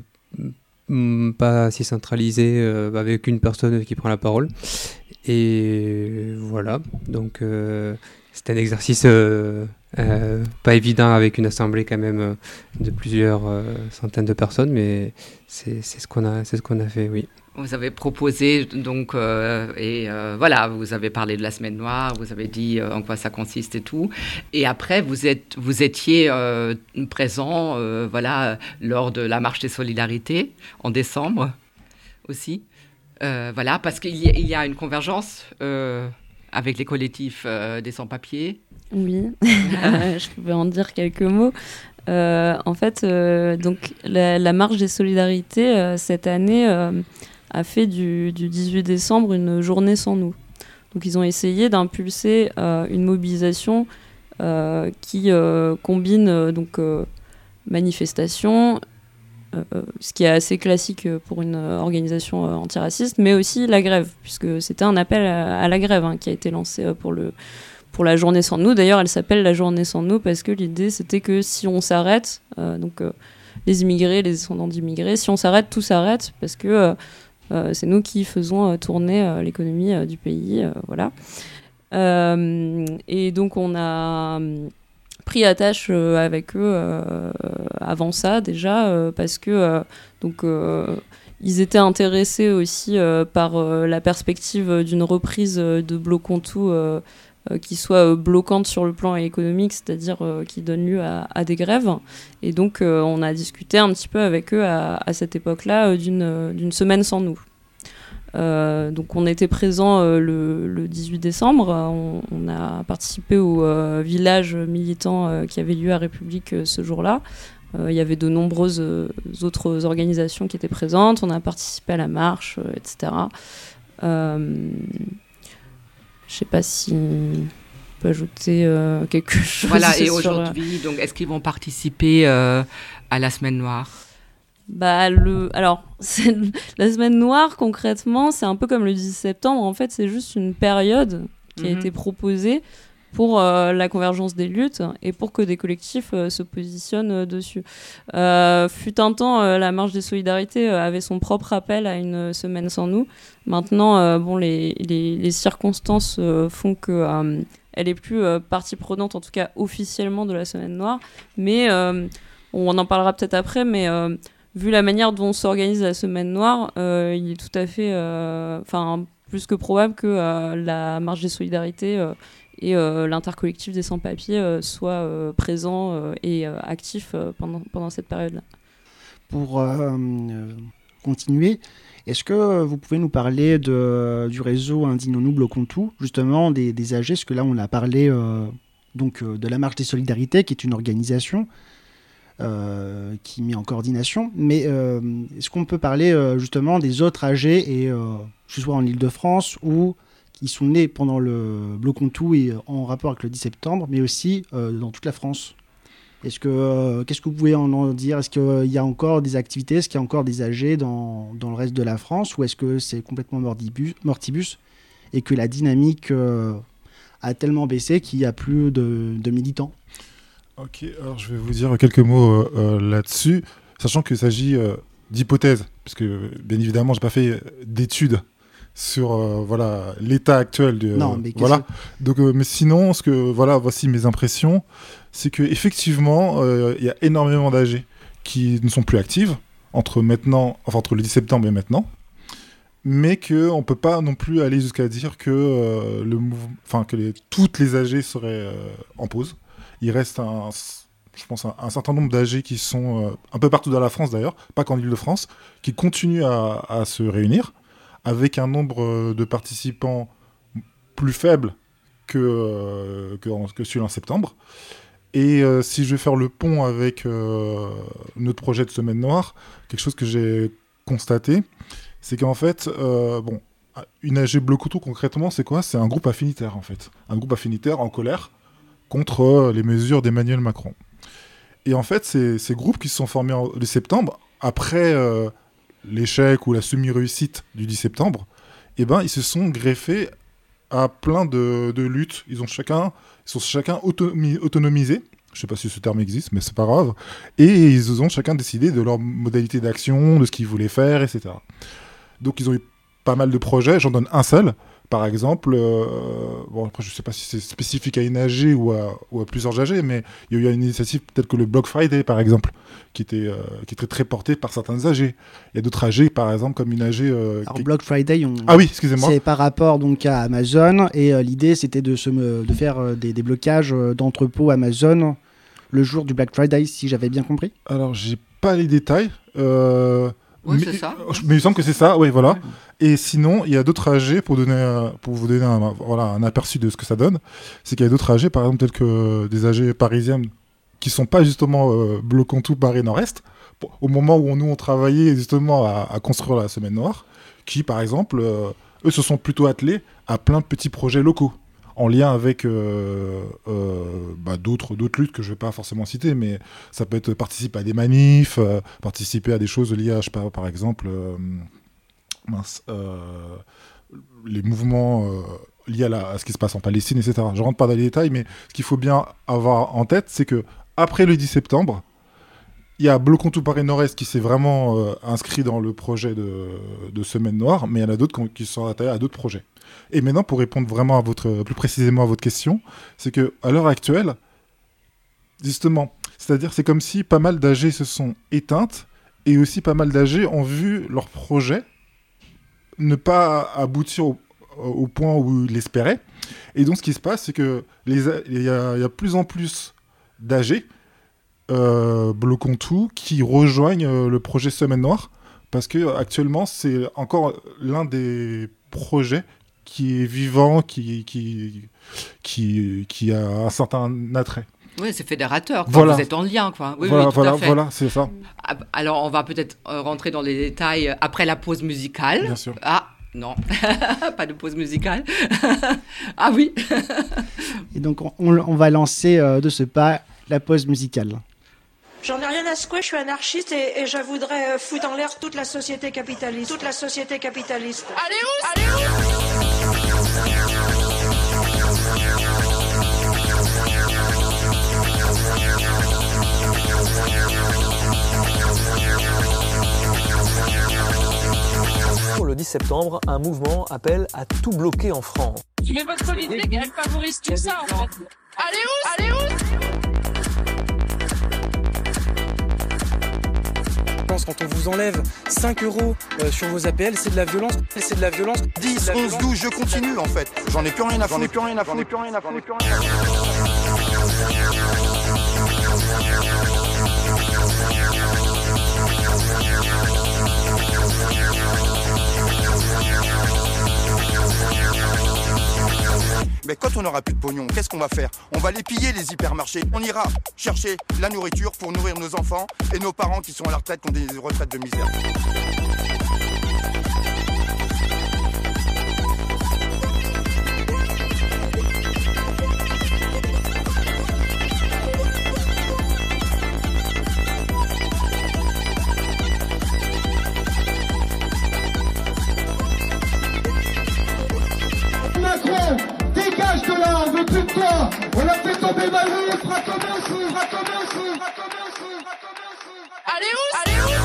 pas si centralisé euh, avec une personne qui prend la parole. Et voilà, donc euh, c'est un exercice euh, euh, pas évident avec une assemblée quand même de plusieurs euh, centaines de personnes, mais c'est, c'est, ce qu'on a, c'est ce qu'on a fait, oui. Vous avez proposé, donc, euh, et euh, voilà, vous avez parlé de la Semaine Noire, vous avez dit euh, en quoi ça consiste et tout. Et après, vous, êtes, vous étiez euh, présent, euh, voilà, lors de la Marche des Solidarités, en décembre aussi. Euh, voilà, parce qu'il y a, il y a une convergence euh, avec les collectifs euh, des sans-papiers. Oui, je pouvais en dire quelques mots. Euh, en fait, euh, donc, la, la Marche des Solidarités, euh, cette année... Euh, a fait du, du dix-huit décembre une journée sans nous. Donc ils ont essayé d'impulser euh, une mobilisation euh, qui euh, combine euh, donc, euh, manifestation, euh, ce qui est assez classique pour une organisation euh, antiraciste, mais aussi la grève, puisque c'était un appel à, à la grève hein, qui a été lancé euh, pour, le, pour la journée sans nous. D'ailleurs, elle s'appelle la journée sans nous parce que l'idée, c'était que si on s'arrête, euh, donc euh, les immigrés, les descendants d'immigrés, si on s'arrête, tout s'arrête, parce que... Euh, Euh, c'est nous qui faisons euh, tourner euh, l'économie euh, du pays, euh, voilà. Euh, et donc on a euh, pris attache euh, avec eux euh, avant ça déjà euh, parce que euh, donc euh, ils étaient intéressés aussi euh, par euh, la perspective d'une reprise euh, de Bloquons tout euh, euh, qui soit euh, bloquante sur le plan économique, c'est-à-dire euh, qui donne lieu à, à des grèves. Et donc, euh, on a discuté un petit peu avec eux à, à cette époque-là euh, d'une, euh, d'une semaine sans nous. Euh, donc, on était présents euh, le, le dix-huit décembre. On, on a participé au euh, village militant euh, qui avait lieu à République euh, ce jour-là. Euh, il y avait de nombreuses euh, autres organisations qui étaient présentes. On a participé à la marche, euh, et cetera. Euh, Je ne sais pas si on peut ajouter euh, quelque chose. Voilà, et sur... aujourd'hui, donc, est-ce qu'ils vont participer euh, à la Semaine Noire ? Bah, le... Alors, c'est... la Semaine Noire, concrètement, c'est un peu comme le dix septembre. En fait, c'est juste une période qui a mm-hmm. été proposée pour euh, la convergence des luttes et pour que des collectifs euh, se positionnent euh, dessus. Euh, fut un temps, euh, la Marche des Solidarités euh, avait son propre appel à une semaine sans nous. Maintenant, euh, bon, les, les, les circonstances euh, font que euh, elle est plus euh, partie prenante, en tout cas officiellement, de la Semaine Noire. Mais euh, on en parlera peut-être après, mais euh, vu la manière dont s'organise la Semaine Noire, euh, il est tout à fait, enfin, euh, plus que probable que euh, la Marche des Solidarités euh, et euh, l'intercollectif des sans-papiers euh, soit euh, présent euh, et euh, actif euh, pendant, pendant cette période-là. Pour, euh, continuer. Est-ce que vous pouvez nous parler de, du réseau Indinonou Blocontou, justement des, des A G, parce que là on a parlé euh, donc, euh, de la Marche des Solidarités, qui est une organisation euh, qui met en coordination, mais euh, est-ce qu'on peut parler euh, justement des autres A G, et, euh, que ce soit en Ile-de-France ou qui sont nés pendant le Blocontou et en rapport avec le dix septembre, mais aussi euh, dans toute la France? Est-ce que, euh, qu'est-ce que vous pouvez en dire? Est-ce qu'il euh, y a encore des activités? Est-ce qu'il y a encore des A G dans, dans le reste de la France? Ou est-ce que c'est complètement mortibus, mortibus et que la dynamique euh, a tellement baissé qu'il n'y a plus de, de militants? Ok, alors je vais vous dire quelques mots euh, euh, là-dessus, sachant qu'il s'agit euh, d'hypothèses, parce que bien évidemment, je n'ai pas fait d'études sur euh, voilà, l'état actuel de non, mais voilà. Donc euh, mais sinon ce que voilà voici mes impressions, c'est que effectivement euh, il y a énormément d'A G qui ne sont plus actives entre maintenant enfin entre le dix septembre et maintenant, mais que on peut pas non plus aller jusqu'à dire que euh, le mouvement enfin que les, toutes les A G seraient euh, en pause. Il reste un je pense un, un certain nombre d'A G qui sont euh, un peu partout dans la France d'ailleurs, pas qu'en Ile-de-France, qui continuent à, à se réunir avec un nombre de participants plus faible que, euh, que, que celui en septembre. Et euh, si je vais faire le pont avec euh, notre projet de Semaine Noire, quelque chose que j'ai constaté, c'est qu'en fait, euh, bon, une A G Blocontou concrètement, c'est quoi? C'est un groupe affinitaire en fait. Un groupe affinitaire en colère contre euh, les mesures d'Emmanuel Macron. Et en fait, c'est ces groupes qui se sont formés en de septembre, après... Euh, l'échec ou la semi-réussite du dix septembre, eh ben, ils se sont greffés à plein de, de luttes. Ils ont chacun, ils sont chacun automi- autonomisés. Je ne sais pas si ce terme existe, mais c'est pas grave. Et ils ont chacun décidé de leur modalité d'action, de ce qu'ils voulaient faire, et cetera. Donc ils ont eu pas mal de projets. J'en donne un seul. Par exemple, euh, bon, après, je ne sais pas si c'est spécifique à une A G ou à, ou à plusieurs A G, mais il y a eu une initiative peut-être que le Black Friday, par exemple, qui était, euh, qui était très porté par certaines A G. Il y a d'autres A G, par exemple, comme une A G... Euh, Alors, qui... Black Friday, on... ah oui, excusez-moi. C'est par rapport donc, à Amazon, et euh, l'idée, c'était de, se, de faire euh, des, des blocages euh, d'entrepôts Amazon le jour du Black Friday, si j'avais bien compris. Alors, j'ai pas les détails. Euh... Oui, mais, c'est ça. Mais il me semble que c'est ça, oui, voilà. Ouais. Et sinon, il y a d'autres A G, pour, donner, pour vous donner un, voilà, un aperçu de ce que ça donne, c'est qu'il y a d'autres A G, par exemple, tels que des A G parisiennes, qui ne sont pas justement euh, Blocontou Paris Nord-Est, au moment où nous, on travaillait justement à, à construire la Semaine Noire, qui, par exemple, euh, eux se sont plutôt attelés à plein de petits projets locaux, en lien avec euh, euh, bah, d'autres, d'autres luttes que je ne vais pas forcément citer, mais ça peut être participer à des manifs, euh, participer à des choses liées à, je sais pas, par exemple, euh, mince, euh, les mouvements euh, liés à, la, à ce qui se passe en Palestine, et cetera. Je ne rentre pas dans les détails, mais ce qu'il faut bien avoir en tête, c'est qu'après le dix septembre, il y a Blocontou Paris Nord-Est qui s'est vraiment euh, inscrit dans le projet de, de Semaine Noire, mais il y en a d'autres qui sont attaqués à d'autres projets. Et maintenant, pour répondre vraiment à votre, plus précisément à votre question, c'est qu'à l'heure actuelle, justement, c'est-à-dire c'est comme si pas mal d'A G se sont éteintes et aussi pas mal d'A G ont vu leur projet ne pas aboutir au, au point où ils l'espéraient. Et donc, ce qui se passe, c'est qu'il y, y a plus en plus d'A G euh, Blocontou qui rejoignent euh, le projet Semaine Noire parce qu'actuellement, c'est encore l'un des projets qui est vivant, qui, qui, qui, qui a un certain attrait. Oui, c'est fédérateur, quoi. Voilà. Vous êtes en lien, quoi. Oui, voilà, oui, tout voilà, à fait. voilà, c'est ça. Alors, on va peut-être rentrer dans les détails après la pause musicale. Bien sûr. Ah, non, pas de pause musicale. Ah oui. Et donc, on, on va lancer euh, de ce pas la pause musicale. J'en ai rien à secouer, je suis anarchiste et, et je voudrais foutre en l'air toute la société capitaliste. Toute la société capitaliste. Allez où Allez où Pour le dix septembre, un mouvement appelle à tout bloquer en France. Mais votre politique, elle favorise tout ça en fait. Allez où Allez où Quand on vous enlève cinq euros euh, sur vos A P L, c'est de la violence, c'est de la violence. dix, onze, douze, je continue en fait. J'en ai plus rien à foutre. J'en ai plus rien à foutre. J'en ai plus rien à foutre. J'en ai plus rien à foutre. on n'aura plus de pognon, qu'est-ce qu'on va faire? On va les piller, les hypermarchés. On ira chercher la nourriture pour nourrir nos enfants et nos parents qui sont à la retraite, qui ont des retraites de misère. Macron, dégage de là, on veut plus de toi. On a fait tomber Malraux, on fera tomber aussi, on fera tomber aussi, on fera tomber aussi, on fera tomber aussi. Allez où, allez où?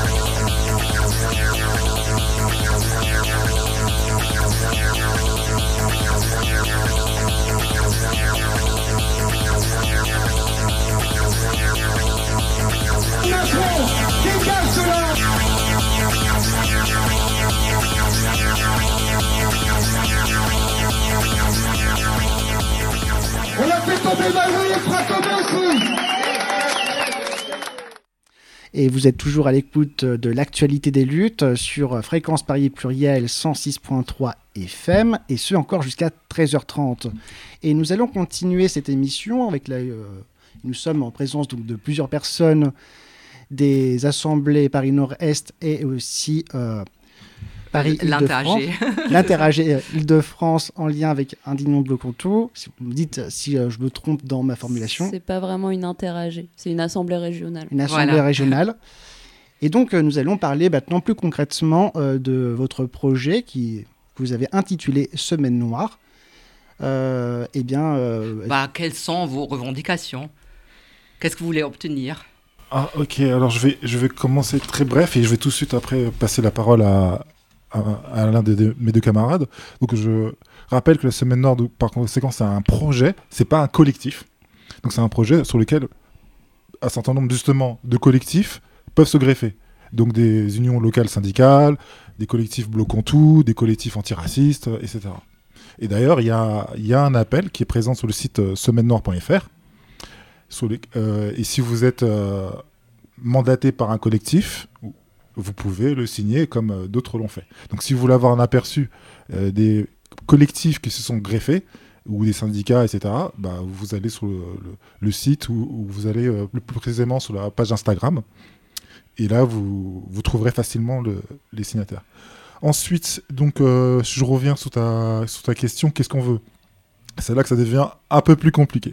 Macron, dégage de là. On a fait tomber Malraux, on fera tomber aussi. Et vous êtes toujours à l'écoute de l'actualité des luttes sur Fréquence Paris Pluriel cent six virgule trois F M, et ce encore jusqu'à treize heures trente. Et nous allons continuer cette émission avec la... Euh, nous sommes en présence donc, de plusieurs personnes des assemblées Paris Nord-Est et aussi... Euh, Paris, Île-de-France, l'Interagé Île-de-France en lien avec Indignon de Blocontour. Si vous me dites si euh, je me trompe dans ma formulation. C'est pas vraiment une interagée, c'est une assemblée régionale. Une assemblée voilà. régionale. Et donc euh, nous allons parler maintenant plus concrètement euh, de votre projet qui que vous avez intitulé Semaine Noire. Euh, eh bien, euh, bah, quelles sont vos revendications? Qu'est-ce que vous voulez obtenir? Ah ok, alors je vais, je vais commencer très bref et je vais tout de suite après passer la parole à à, à l'un de, de mes deux camarades. Donc je rappelle que la Semaine Noire, de, par conséquent, c'est un projet, c'est pas un collectif. Donc c'est un projet sur lequel un certain nombre justement de collectifs peuvent se greffer. Donc des unions locales syndicales, des collectifs bloquant tout, des collectifs antiracistes, et cetera. Et d'ailleurs, il y a, y a un appel qui est présent sur le site euh, semaine noire point f r. Sur les, euh, et si vous êtes euh, mandaté par un collectif, vous pouvez le signer comme euh, d'autres l'ont fait. Donc si vous voulez avoir un aperçu euh, des collectifs qui se sont greffés, ou des syndicats, et cetera, bah, vous allez sur le, le, le site, ou, ou vous allez euh, plus précisément sur la page Instagram, et là vous, vous trouverez facilement le, les signataires. Ensuite, donc, euh, je reviens sur ta, sur ta question, qu'est-ce qu'on veut? C'est là que ça devient un peu plus compliqué.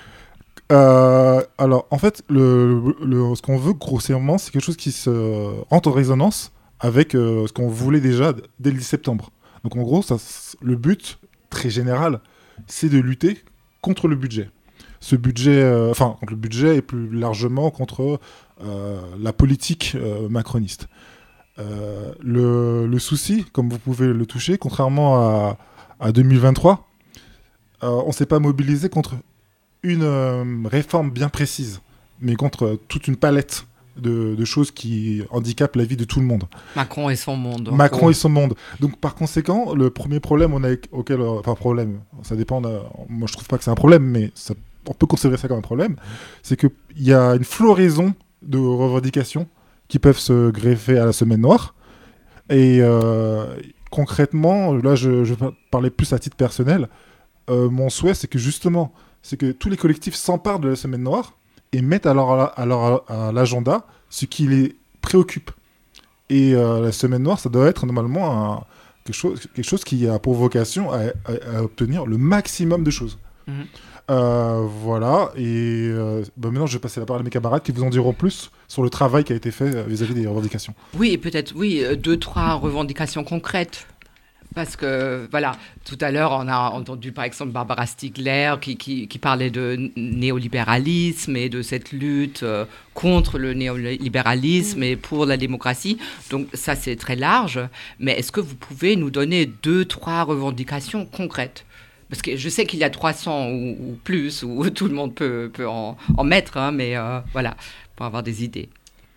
Euh, alors, en fait, le, le, ce qu'on veut, grossièrement, c'est quelque chose qui se rentre en résonance avec euh, ce qu'on voulait déjà d- dès le dix septembre. Donc, en gros, ça, le but, très général, c'est de lutter contre le budget. Ce budget, euh, enfin, contre le budget et plus largement contre euh, la politique euh, macroniste. Euh, le, le souci, comme vous pouvez le toucher, contrairement à, à deux mille vingt-trois, euh, on ne s'est pas mobilisé contre une euh, réforme bien précise, mais contre toute une palette de, de choses qui handicapent la vie de tout le monde. Macron et son monde. Macron et son monde. Donc par conséquent, le premier problème on a, auquel... Euh, enfin problème, ça dépend... De, moi je trouve pas que c'est un problème, mais ça, on peut considérer ça comme un problème, c'est qu'il y a une floraison de revendications qui peuvent se greffer à la Semaine Noire. Et euh, concrètement, là je, je parlais plus à titre personnel, euh, mon souhait c'est que justement, c'est que tous les collectifs s'emparent de la Semaine Noire et mettent à leur, à leur à l'agenda ce qui les préoccupe. Et euh, la Semaine Noire, ça doit être normalement un, quelque, chose, quelque chose qui a pour vocation à, à, à obtenir le maximum de choses. Mmh. Euh, voilà, et euh, bah maintenant je vais passer la parole à mes camarades qui vous en diront plus sur le travail qui a été fait vis-à-vis des revendications. Oui, et peut-être, oui, deux, trois revendications concrètes. Parce que, voilà, tout à l'heure, on a entendu par exemple Barbara Stiegler qui, qui, qui parlait de néolibéralisme et de cette lutte euh, contre le néolibéralisme mmh. et pour la démocratie. Donc ça, c'est très large. Mais est-ce que vous pouvez nous donner deux, trois revendications concrètes ? Parce que je sais qu'il y a trois cents ou, ou plus, où tout le monde peut, peut en, en mettre, hein, mais euh, voilà, pour avoir des idées.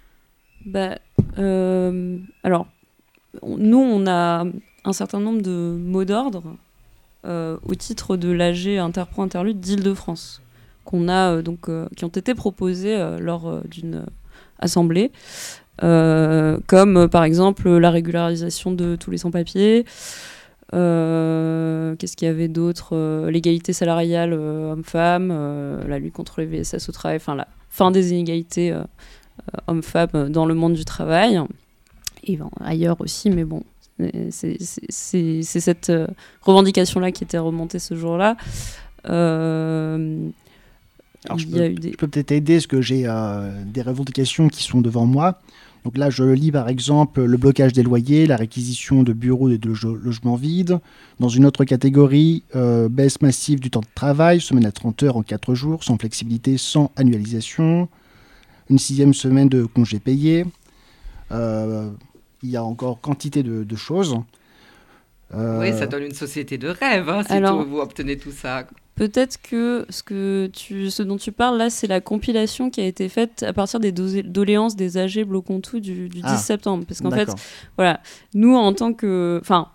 Bah, euh, alors, nous, on a un certain nombre de mots d'ordre euh, au titre de l'A G Interpro Interlude d'Île-de-France, qu'on a, euh, donc, euh, qui ont été proposés euh, lors euh, d'une euh, assemblée, euh, comme euh, par exemple la régularisation de tous les sans-papiers, Euh, qu'est-ce qu'il y avait d'autre euh, L'égalité salariale euh, homme-femme, euh, la lutte contre les V S S au travail, enfin la fin des inégalités euh, euh, hommes-femmes dans le monde du travail, et bon, ailleurs aussi, mais bon, c'est, c'est, c'est, c'est cette euh, revendication-là qui était remontée ce jour-là. Euh, Alors, je, il peux, y a eu des... je peux peut-être aider, parce que j'ai euh, des revendications qui sont devant moi. Donc là, je lis par exemple le blocage des loyers, la réquisition de bureaux et de loge- logements vides. Dans une autre catégorie, euh, baisse massive du temps de travail, semaine à trente heures en quatre jours, sans flexibilité, sans annualisation. Une sixième semaine de congés payés. Euh, il y a encore quantité de, de choses. Euh... Oui, ça donne une société de rêve, hein, si Alors, tout, vous obtenez tout ça. Peut-être que ce, que tu, ce dont tu parles là, c'est la compilation qui a été faite à partir des do- doléances des A G Blocontout du, du ah, dix septembre. Parce qu'en d'accord. fait, voilà, nous, en tant que... Enfin,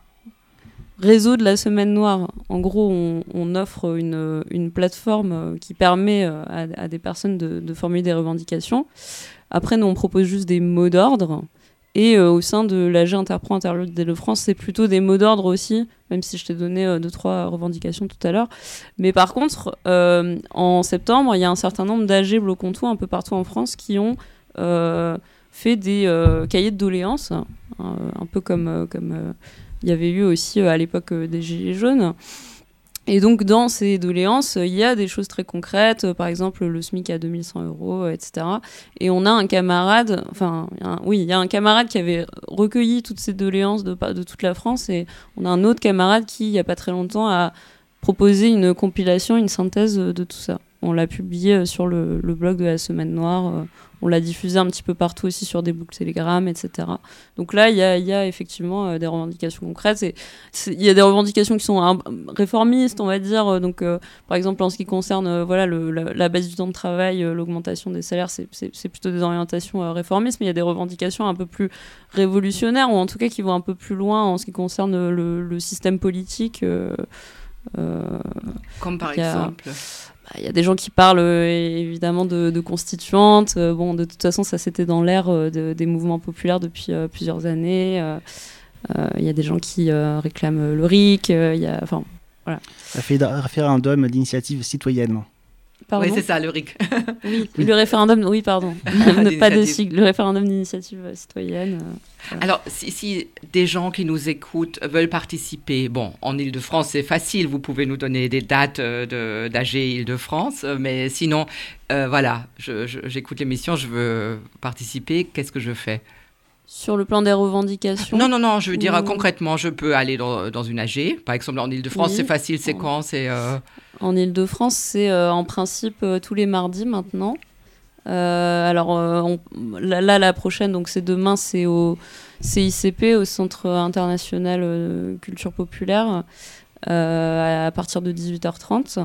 réseau de la Semaine Noire, en gros, on, on offre une, une plateforme qui permet à, à des personnes de, de formuler des revendications. Après, nous, on propose juste des mots d'ordre. Et euh, au sein de l'A G Interpro Interlude d'Île-de-France, c'est plutôt des mots d'ordre aussi, même si je t'ai donné euh, deux, trois revendications tout à l'heure. Mais par contre, euh, en septembre, il y a un certain nombre d'A G Blocontout un peu partout en France qui ont euh, fait des euh, cahiers de doléances, hein, un peu comme euh, comme euh, il y avait eu aussi euh, à l'époque euh, des Gilets jaunes. Et donc, dans ces doléances, il y a des choses très concrètes, euh, par exemple le SMIC à deux mille cent euros, et cetera. Et on a un camarade, enfin, un, oui, il y a un camarade qui avait recueilli toutes ces doléances de, de toute la France, et on a un autre camarade qui, il n'y a pas très longtemps, a proposé une compilation, une synthèse de tout ça. On l'a publié sur le, le blog de la Semaine Noire, euh, on l'a diffusé un petit peu partout aussi sur des boucles Telegram, et cetera. Donc là, il y a, y a effectivement euh, des revendications concrètes. Il y a des revendications qui sont hein, réformistes, on va dire. Donc, euh, par exemple, en ce qui concerne euh, voilà, le, la, la baisse du temps de travail, euh, l'augmentation des salaires, c'est, c'est, c'est plutôt des orientations euh, réformistes, mais il y a des revendications un peu plus révolutionnaires, ou en tout cas qui vont un peu plus loin en ce qui concerne le, le système politique. Euh, euh, Comme par a, exemple il y a des gens qui parlent euh, évidemment de, de constituantes. Euh, bon, de toute façon, ça c'était dans l'ère euh, de, des mouvements populaires depuis euh, plusieurs années. Il euh, euh, y a des gens qui euh, réclament le R I C. Il y a, enfin, voilà. Référendum d'initiative citoyenne. Pardon ? Oui, c'est ça, le R I C. Oui, le référendum, oui, pardon. ne pas de sigle, le référendum d'initiative citoyenne. Euh, voilà. Alors, si, si des gens qui nous écoutent veulent participer, bon, en Île-de-France, c'est facile, vous pouvez nous donner des dates de, d'A G Île-de-France, mais sinon, euh, voilà, je, je, j'écoute l'émission, je veux participer, qu'est-ce que je fais ? Sur le plan des revendications ? Non, non, non, je veux dire ou... concrètement, je peux aller dans, dans une A G. Par exemple, en Île-de-France, oui. c'est facile, c'est quand c'est, euh... En Île-de-France, c'est euh, en principe euh, tous les mardis maintenant. Euh, alors euh, on, là, là, la prochaine, donc c'est demain, c'est au C I C P, au Centre International de Culture Populaire, euh, à partir de dix-huit heures trente.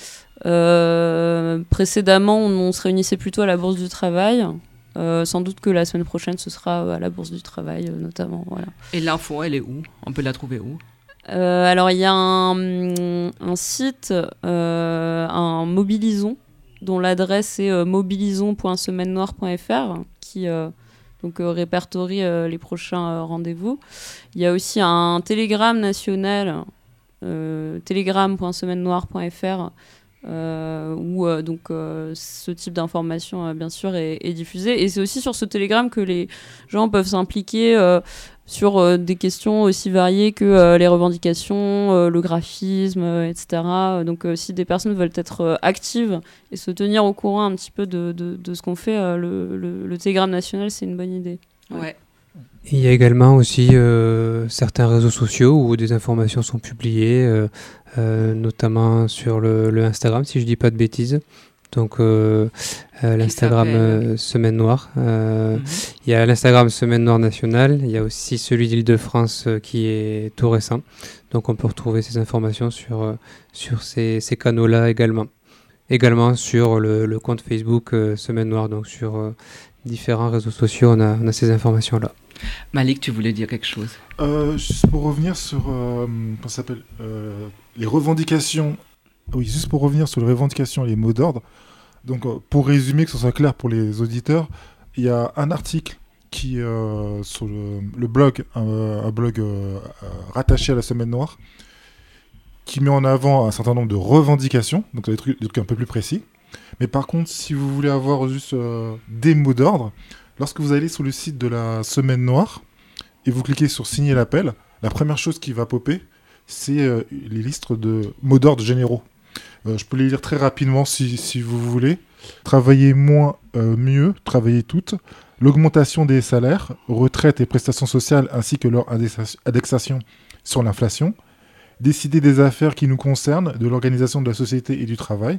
Euh, précédemment, on, on se réunissait plutôt à la Bourse du Travail. Euh, sans doute que la semaine prochaine, ce sera à la Bourse du Travail, euh, notamment. Voilà. Et l'info, elle est où ? On peut la trouver où ? euh, Alors, il y a un, un site, euh, un Mobilison, dont l'adresse est euh, mobilison point semaine noire point f r, qui euh, donc, euh, répertorie euh, les prochains euh, rendez-vous. Il y a aussi un Telegram national, euh, telegram point semaine noire point f r, Euh, où euh, donc euh, ce type d'information euh, bien sûr est, est diffusé, et c'est aussi sur ce Telegram que les gens peuvent s'impliquer euh, sur euh, des questions aussi variées que euh, les revendications, euh, le graphisme, euh, et cetera. Donc euh, si des personnes veulent être euh, actives et se tenir au courant un petit peu de, de, de ce qu'on fait, euh, le, le, le Telegram national, c'est une bonne idée. Ouais. ouais. Il y a également aussi euh, certains réseaux sociaux où des informations sont publiées, euh, euh, notamment sur le, le Instagram, si je ne dis pas de bêtises. Donc euh, euh, l'Instagram euh, Semaine Noire. Euh, mm-hmm. Il y a l'Instagram Semaine Noire Nationale. Il y a aussi celui d'Île-de-France euh, qui est tout récent. Donc on peut retrouver ces informations sur, euh, sur ces, ces canaux-là également. Également sur le, le compte Facebook euh, Semaine Noire. Donc sur euh, différents réseaux sociaux, on a, on a ces informations-là. Malik, tu voulais dire quelque chose ? euh, Juste pour revenir sur euh, comment ça s'appelle, euh, les revendications. Oui, juste pour revenir sur les revendications et les mots d'ordre. Donc, euh, pour résumer, que ce soit clair pour les auditeurs, il y a un article qui, euh, sur le, le blog, euh, un blog euh, rattaché à la Semaine Noire, qui met en avant un certain nombre de revendications, donc des trucs, des trucs un peu plus précis. Mais par contre, si vous voulez avoir juste euh, des mots d'ordre, lorsque vous allez sur le site de la Semaine Noire et vous cliquez sur signer l'appel, la première chose qui va popper, c'est euh, les listes de mots d'ordre généraux. Euh, je peux les lire très rapidement si, si vous voulez. Travailler moins, euh, mieux, travailler toutes. L'augmentation des salaires, retraites et prestations sociales ainsi que leur indexation sur l'inflation. Décider des affaires qui nous concernent, de l'organisation de la société et du travail.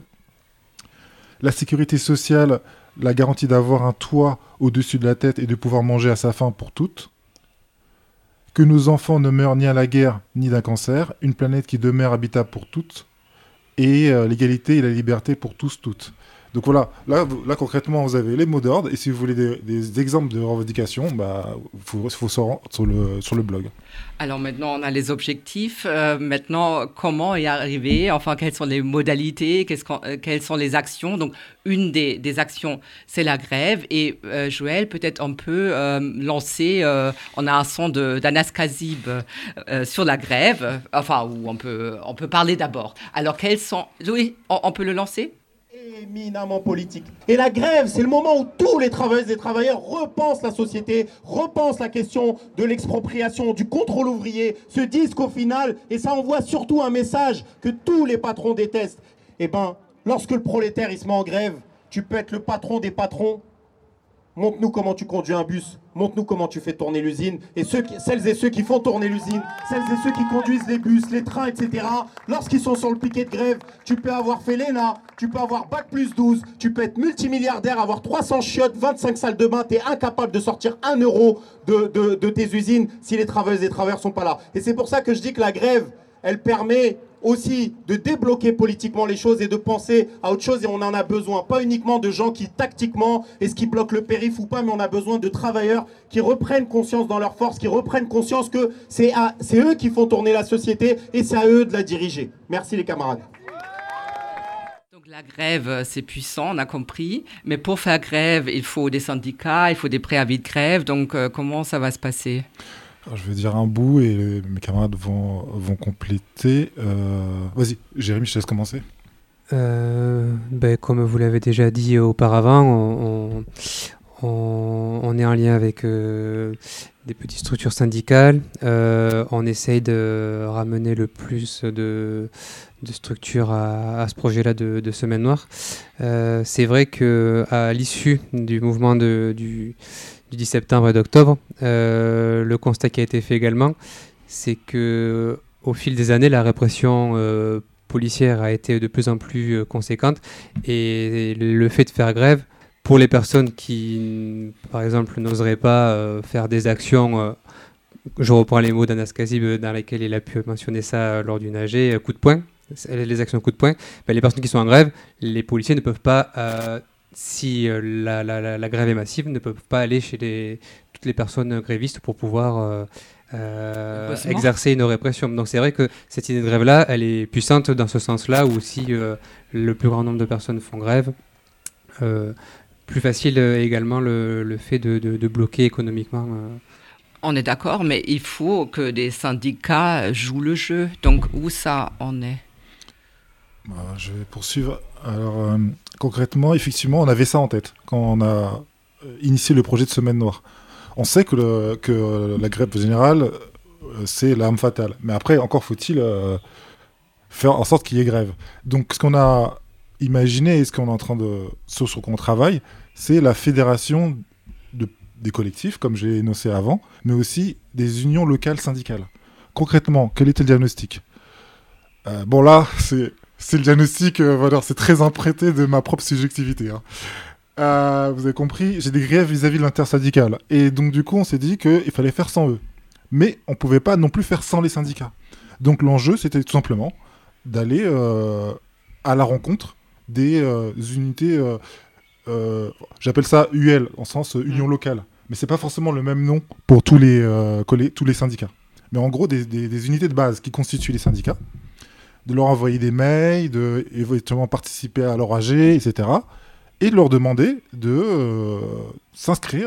La sécurité sociale, la garantie d'avoir un toit au-dessus de la tête et de pouvoir manger à sa faim pour toutes. Que nos enfants ne meurent ni à la guerre ni d'un cancer. Une planète qui demeure habitable pour toutes. Et euh, l'égalité et la liberté pour tous, toutes. Donc voilà, là, vous, là concrètement, vous avez les mots d'ordre. Et si vous voulez des, des exemples de revendications, bah, il faut, faut se rendre sur le, sur le blog. Alors maintenant, on a les objectifs. Euh, maintenant, comment y arriver? Enfin, quelles sont les modalités? Qu'est-ce euh, quelles sont les actions? Donc, une des, des actions, c'est la grève. Et euh, Joël, peut-être on peut euh, lancer... Euh, on a un son de, d'Anas Kazib euh, sur la grève. Enfin, où on peut, on peut parler d'abord. Alors, quels sont... Oui, on, on peut le lancer? Éminemment politique. Et la grève, c'est le moment où tous les travailleuses et travailleurs repensent la société, repensent la question de l'expropriation, du contrôle ouvrier, se disent qu'au final, et ça envoie surtout un message que tous les patrons détestent, eh ben, lorsque le prolétaire il se met en grève, tu peux être le patron des patrons. Montre-nous comment tu conduis un bus, montre-nous comment tu fais tourner l'usine. Et ceux qui, celles et ceux qui font tourner l'usine, celles et ceux qui conduisent les bus, les trains, et cetera, lorsqu'ils sont sur le piquet de grève, tu peux avoir fait l'E N A, tu peux avoir bac plus douze, tu peux être multimilliardaire, avoir trois cents chiottes, vingt-cinq salles de bain, t'es incapable de sortir un euro de, de, de tes usines si les travailleuses et travailleurs sont pas là. Et c'est pour ça que je dis que la grève, elle permet aussi de débloquer politiquement les choses et de penser à autre chose, et on en a besoin, pas uniquement de gens qui tactiquement est-ce qui bloquent le périph' ou pas, mais on a besoin de travailleurs qui reprennent conscience dans leur force, qui reprennent conscience que c'est, à, c'est eux qui font tourner la société et c'est à eux de la diriger. Merci les camarades. Donc la grève, c'est puissant, on a compris, mais pour faire grève, il faut des syndicats, il faut des préavis de grève, donc euh, comment ça va se passer ? Alors, je vais dire un bout et les, mes camarades vont, vont compléter. Euh... Vas-y, Jérémy, je te laisse commencer. Euh, ben, comme vous l'avez déjà dit auparavant, on, on, on est en lien avec euh, des petites structures syndicales. Euh, on essaye de ramener le plus de, de structures à, à ce projet-là de, de Semaine Noire. Euh, c'est vrai qu'à l'issue du mouvement de, du... du dix septembre et d'octobre, euh, le constat qui a été fait également, c'est que au fil des années, la répression euh, policière a été de plus en plus euh, conséquente, et le fait de faire grève, pour les personnes qui, par exemple, n'oseraient pas euh, faire des actions, euh, je reprends les mots d'Anas Kazib dans lesquels il a pu mentionner ça euh, lors d'une A G, euh, coup de poing, les actions coup de poing, ben, les personnes qui sont en grève, les policiers ne peuvent pas... Euh, si euh, la, la, la, la grève est massive, ne peuvent pas aller chez les, toutes les personnes grévistes pour pouvoir euh, euh, exercer une répression. Donc c'est vrai que cette idée de grève-là, elle est puissante dans ce sens-là, où si euh, le plus grand nombre de personnes font grève, euh, plus facile euh, également le, le fait de, de, de bloquer économiquement. Euh. On est d'accord, mais il faut que des syndicats jouent le jeu. Donc où ça en est ? Bah, je vais poursuivre. Alors, euh, concrètement, effectivement, on avait ça en tête quand on a initié le projet de Semaine Noire. On sait que, le, que la grève générale, euh, c'est l'arme fatale. Mais après, encore faut-il euh, faire en sorte qu'il y ait grève. Donc, ce qu'on a imaginé et ce qu'on est en train de... sur ce qu'on travaille, c'est la fédération de, des collectifs, comme j'ai énoncé avant, mais aussi des unions locales syndicales. Concrètement, quel était le diagnostic ? euh, Bon, là, c'est... C'est le diagnostic, euh, voilà, c'est très emprunté de ma propre subjectivité. Hein. Euh, vous avez compris, j'ai des grèves vis-à-vis de l'intersyndicale. Et donc, du coup, on s'est dit qu'il fallait faire sans eux. Mais on ne pouvait pas non plus faire sans les syndicats. Donc, l'enjeu, c'était tout simplement d'aller euh, à la rencontre des euh, unités, euh, euh, j'appelle ça U L, en sens euh, union locale. Mais ce n'est pas forcément le même nom pour tous les, euh, collés, tous les syndicats. Mais en gros, des, des, des unités de base qui constituent les syndicats, de leur envoyer des mails, de éventuellement participer à leur A G, et cetera. Et de leur demander de euh, s'inscrire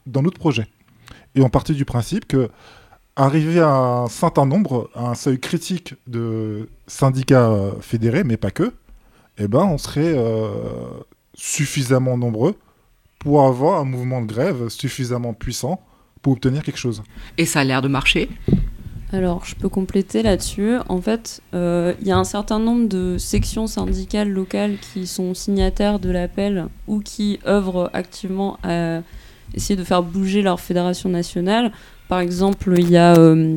dans notre projet. Et on partait du principe que arrivé à un certain nombre, à un seuil critique de syndicats fédérés, mais pas que, eh ben, on serait euh, suffisamment nombreux pour avoir un mouvement de grève suffisamment puissant pour obtenir quelque chose. Et ça a l'air de marcher ? Alors, je peux compléter là-dessus. En fait, il euh, y a un certain nombre de sections syndicales locales qui sont signataires de l'appel ou qui œuvrent activement à essayer de faire bouger leur fédération nationale. Par exemple, il y a euh,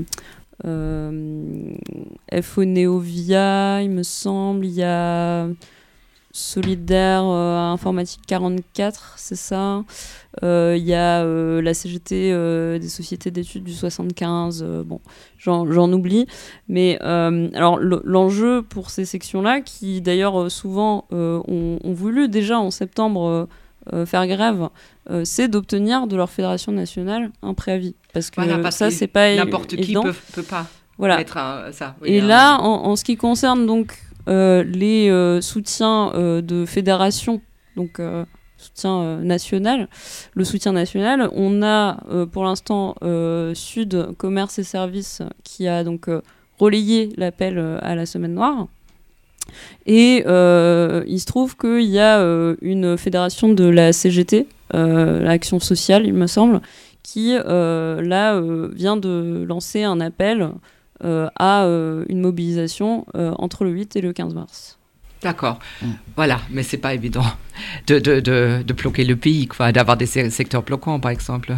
euh, F O Neovia, il me semble, il y a Solidaire euh, Informatique quarante-quatre, c'est ça. Il euh, y a euh, la C G T euh, des sociétés d'études du soixante-quinze, euh, bon, j'en, j'en oublie. Mais euh, alors, le, l'enjeu pour ces sections-là, qui d'ailleurs euh, souvent euh, ont, ont voulu déjà en septembre euh, euh, faire grève, euh, c'est d'obtenir de leur fédération nationale un préavis. Parce que voilà, parce ça, que c'est pas n'importe évident. qui peut, peut pas voilà. mettre un, ça. Oui, Et un... là, en, en ce qui concerne donc euh, les euh, soutiens euh, de fédération, donc euh, soutien euh, national, le soutien national, on a euh, pour l'instant euh, Sud Commerce et Services qui a donc euh, relayé l'appel euh, à la Semaine Noire. Et euh, il se trouve qu'il y a euh, une fédération de la C G T, euh, l'Action sociale, il me semble, qui euh, là euh, vient de lancer un appel euh, à euh, une mobilisation euh, entre le huit et le quinze mars. D'accord, mmh. Voilà, mais c'est pas évident de, de, de, de bloquer le pays, quoi, d'avoir des secteurs bloquants, par exemple.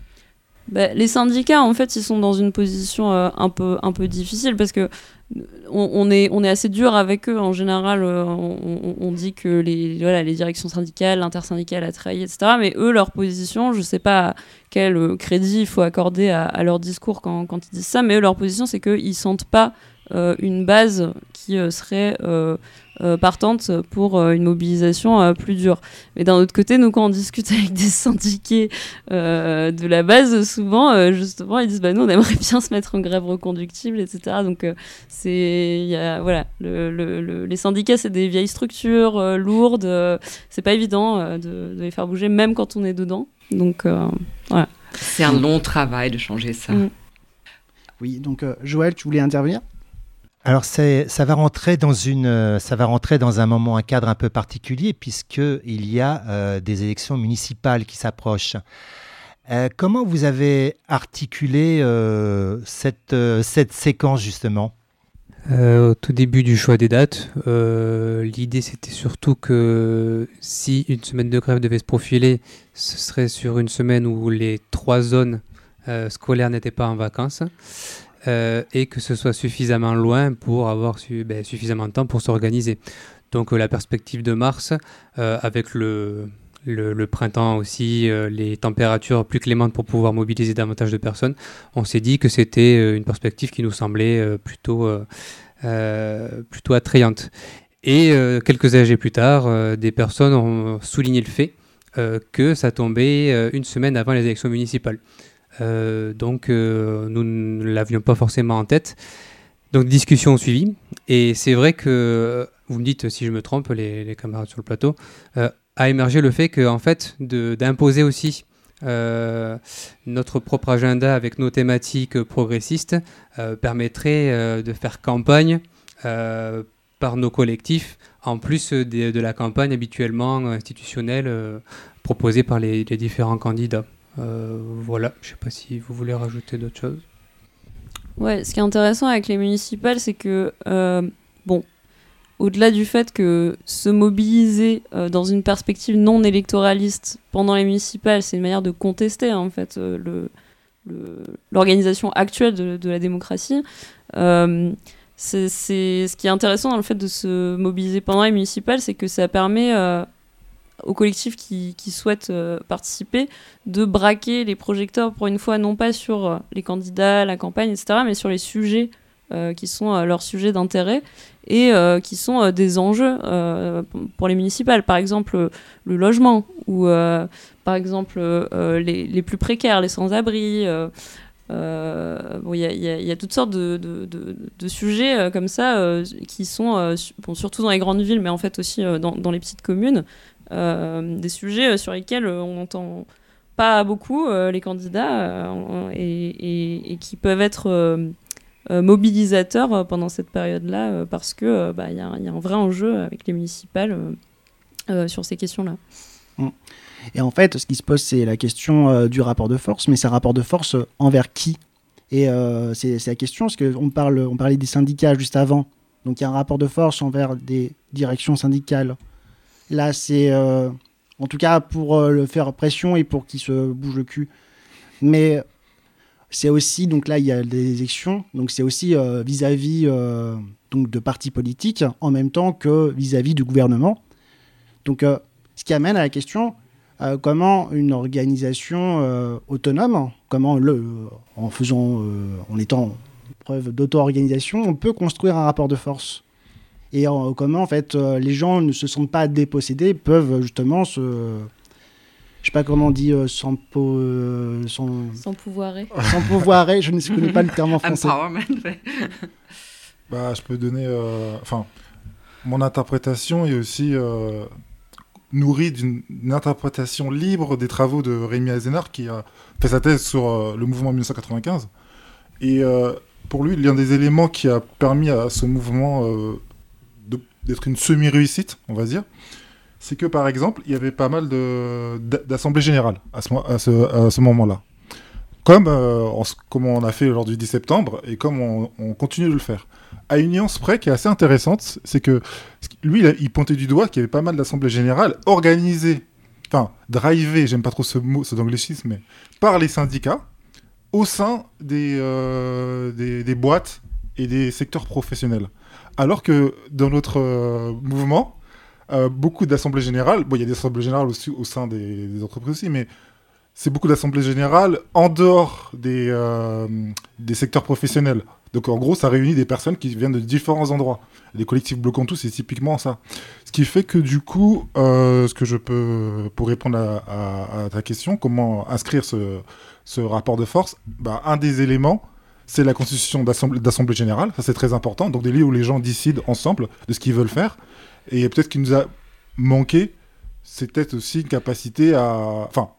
Bah, les syndicats, en fait, ils sont dans une position euh, un peu, un peu difficile parce que on, on est, on est assez dur avec eux. En général, euh, on, on dit que les, voilà, les directions syndicales, l'intersyndicale a trahi, et cetera. Mais eux, leur position, je sais pas quel crédit il faut accorder à, à leur discours quand, quand ils disent ça, mais eux, leur position, c'est qu'ils sentent pas euh, une base qui euh, serait euh, euh, partante pour euh, une mobilisation euh, plus dure. Mais d'un autre côté, nous, quand on discute avec des syndiqués euh, de la base, souvent, euh, justement, ils disent bah, « nous, on aimerait bien se mettre en grève reconductible, et cetera » Donc, euh, c'est, y a, voilà, le, le, le, les syndicats, c'est des vieilles structures euh, lourdes. Euh, c'est pas évident euh, de, de les faire bouger, même quand on est dedans. Donc, euh, voilà. C'est un long travail de changer ça. Mmh. Oui, donc, euh, Joël, tu voulais intervenir ? Alors c'est, ça va rentrer dans une, ça va rentrer dans un moment, un cadre un peu particulier puisque il y a euh, des élections municipales qui s'approchent. Euh, comment vous avez articulé euh, cette euh, cette séquence justement ? Euh, au tout début du choix des dates, euh, l'idée c'était surtout que si une semaine de grève devait se profiler, ce serait sur une semaine où les trois zones euh, scolaires n'étaient pas en vacances. Euh, et que ce soit suffisamment loin pour avoir su, ben, suffisamment de temps pour s'organiser. Donc euh, la perspective de mars, euh, avec le, le, le printemps aussi, euh, les températures plus clémentes pour pouvoir mobiliser davantage de personnes, on s'est dit que c'était euh, une perspective qui nous semblait euh, plutôt, euh, euh, plutôt attrayante. Et euh, quelques âgés plus tard, euh, des personnes ont souligné le fait euh, que ça tombait euh, une semaine avant les élections municipales. Euh, donc euh, nous ne l'avions pas forcément en tête. Donc discussion suivie. Et c'est vrai que, vous me dites si je me trompe, les, les camarades sur le plateau, euh, a émergé le fait que, en fait, de, d'imposer aussi euh, notre propre agenda avec nos thématiques progressistes euh, permettrait euh, de faire campagne euh, par nos collectifs, en plus de, de la campagne habituellement institutionnelle euh, proposée par les, les différents candidats. Euh, voilà, je ne sais pas si vous voulez rajouter d'autres choses. Ouais, ce qui est intéressant avec les municipales, c'est que, euh, bon, au-delà du fait que se mobiliser euh, dans une perspective non électoraliste pendant les municipales, c'est une manière de contester, hein, en fait, euh, le, le, l'organisation actuelle de, de la démocratie. Euh, c'est, c'est, ce qui est intéressant dans le fait de se mobiliser pendant les municipales, c'est que ça permet euh, aux collectifs qui, qui souhaitent euh, participer de braquer les projecteurs pour une fois non pas sur euh, les candidats, la campagne, et cetera, mais sur les sujets euh, qui sont euh, leurs sujets d'intérêt et euh, qui sont euh, des enjeux euh, pour les municipales. Par exemple, euh, le logement ou euh, par exemple euh, les, les plus précaires, les sans-abri. Euh, Euh, bon, il y a, y, a, y a toutes sortes de, de, de, de sujets euh, comme ça euh, qui sont, euh, su- bon, surtout dans les grandes villes, mais en fait aussi euh, dans, dans les petites communes, euh, des sujets euh, sur lesquels euh, on n'entend pas beaucoup, euh, les candidats, euh, et, et, et qui peuvent être euh, euh, mobilisateurs pendant cette période-là, euh, parce qu'il euh, bah, y, y a un vrai enjeu avec les municipales euh, euh, sur ces questions-là. Mmh. Et en fait, ce qui se pose, c'est la question euh, du rapport de force, mais c'est un rapport de force envers qui ? Et euh, c'est, c'est la question, parce qu'on parle, on parlait des syndicats juste avant, donc il y a un rapport de force envers des directions syndicales. Là, c'est... Euh, En tout cas, pour euh, le faire pression et pour qu'il se bouge le cul. Mais c'est aussi, donc là, il y a des élections, donc c'est aussi euh, vis-à-vis euh, donc de partis politiques, en même temps que vis-à-vis du gouvernement. Donc, euh, ce qui amène à la question, euh, comment une organisation euh, autonome, comment, le, euh, en faisant, euh, en étant preuve d'auto-organisation, on peut construire un rapport de force. Et euh, comment, en fait, euh, les gens ne se sentent pas dépossédés, peuvent justement se... Je sais pas comment on dit, euh, sans... Po, euh, sans... Sans pouvoirer. Sans pouvoirer, je ne connais pas le terme en français. Empowerment. Bah, je peux donner... Enfin, euh, mon interprétation est aussi euh, nourrie d'une interprétation libre des travaux de Rémi Azénard, qui a fait sa thèse sur euh, le mouvement mille neuf cent quatre-vingt-quinze. Et euh, pour lui, l'un des éléments qui a permis à ce mouvement... Euh, d'être une semi-réussite, on va dire, c'est que, par exemple, il y avait pas mal de, d'assemblées générales à ce, à ce, à ce moment-là. Comme, euh, on, comme on a fait lors du dix septembre, et comme on, on continue de le faire. À une nuance près qui est assez intéressante, c'est que lui, il pointait du doigt qu'il y avait pas mal d'assemblées générales organisées, enfin, drivées, j'aime pas trop ce mot, cet anglicisme, mais par les syndicats, au sein des, euh, des, des boîtes et des secteurs professionnels. Alors que dans notre euh, mouvement, euh, beaucoup d'assemblées générales, bon, il y a des assemblées générales aussi au sein des, des entreprises aussi, mais c'est beaucoup d'assemblées générales en dehors des, euh, des secteurs professionnels. Donc en gros, ça réunit des personnes qui viennent de différents endroits. Les collectifs bloquant tout, c'est typiquement ça. Ce qui fait que du coup, euh, ce que je peux, pour répondre à, à, à ta question, comment inscrire ce, ce rapport de force, bah, un des éléments, c'est la constitution d'assemblée, d'assemblée générale, ça c'est très important, donc des lieux où les gens décident ensemble de ce qu'ils veulent faire, et peut-être qu'il nous a manqué, c'est peut-être aussi une capacité à, enfin,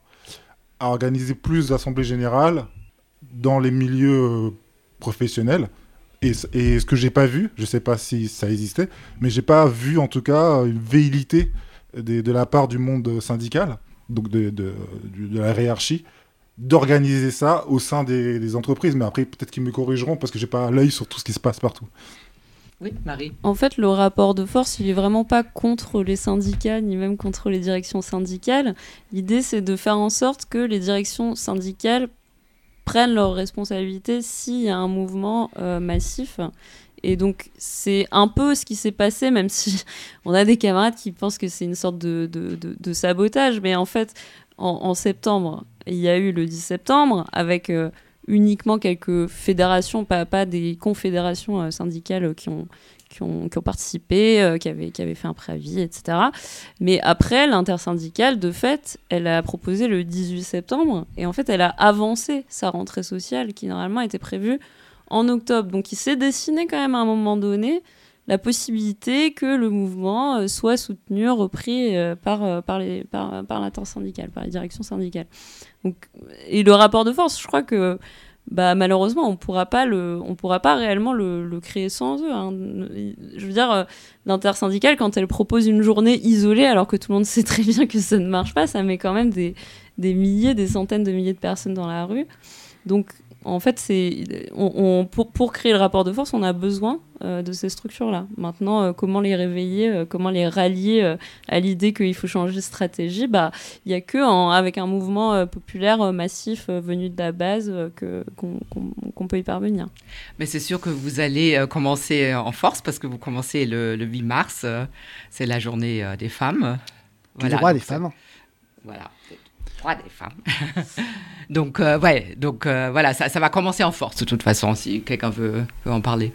à organiser plus d'assemblées générales dans les milieux professionnels, et, et ce que j'ai pas vu, je sais pas si ça existait, mais j'ai pas vu en tout cas une velléité de, de la part du monde syndical, donc de, de, de, de la hiérarchie, d'organiser ça au sein des, des entreprises. Mais après, peut-être qu'ils me corrigeront parce que j'ai pas l'œil sur tout ce qui se passe partout. Oui, Marie. En fait, le rapport de force, il est vraiment pas contre les syndicats, ni même contre les directions syndicales. L'idée, c'est de faire en sorte que les directions syndicales prennent leurs responsabilités s'il y a un mouvement euh, massif. Et donc, c'est un peu ce qui s'est passé, même si on a des camarades qui pensent que c'est une sorte de, de, de, de sabotage. Mais en fait, en, en septembre, il y a eu le dix septembre avec euh, uniquement quelques fédérations, pas, pas des confédérations euh, syndicales qui ont, qui ont, qui ont participé, euh, qui, avaient, qui avaient fait un préavis, et cetera. Mais après, l'intersyndicale, de fait, elle a proposé le dix-huit septembre et en fait, elle a avancé sa rentrée sociale qui normalement était prévue en octobre. Donc, il s'est dessiné quand même à un moment donné la possibilité que le mouvement euh, soit soutenu, repris euh, par, euh, par, les, par, par l'intersyndicale, par les directions syndicales. Donc, et le rapport de force, je crois que bah, malheureusement, on pourra pas le, on pourra pas réellement le, le créer sans eux. Hein. Je veux dire, euh, l'intersyndicale, quand elle propose une journée isolée, alors que tout le monde sait très bien que ça ne marche pas, ça met quand même des, des milliers, des centaines de milliers de personnes dans la rue. Donc, en fait, c'est, on, on, pour, pour créer le rapport de force, on a besoin euh, de ces structures-là. Maintenant, euh, comment les réveiller, euh, comment les rallier euh, à l'idée qu'il faut changer de stratégie, bah, il n'y a qu'avec un mouvement euh, populaire euh, massif euh, venu de la base euh, que, qu'on, qu'on, qu'on peut y parvenir. Mais c'est sûr que vous allez euh, commencer en force parce que vous commencez le, le huit mars, euh, c'est la journée euh, des femmes. Voilà, le droit des femmes. Voilà. Droit des femmes. donc, euh, ouais, donc euh, voilà, ça, ça va commencer en force de toute façon, si quelqu'un veut, veut en parler.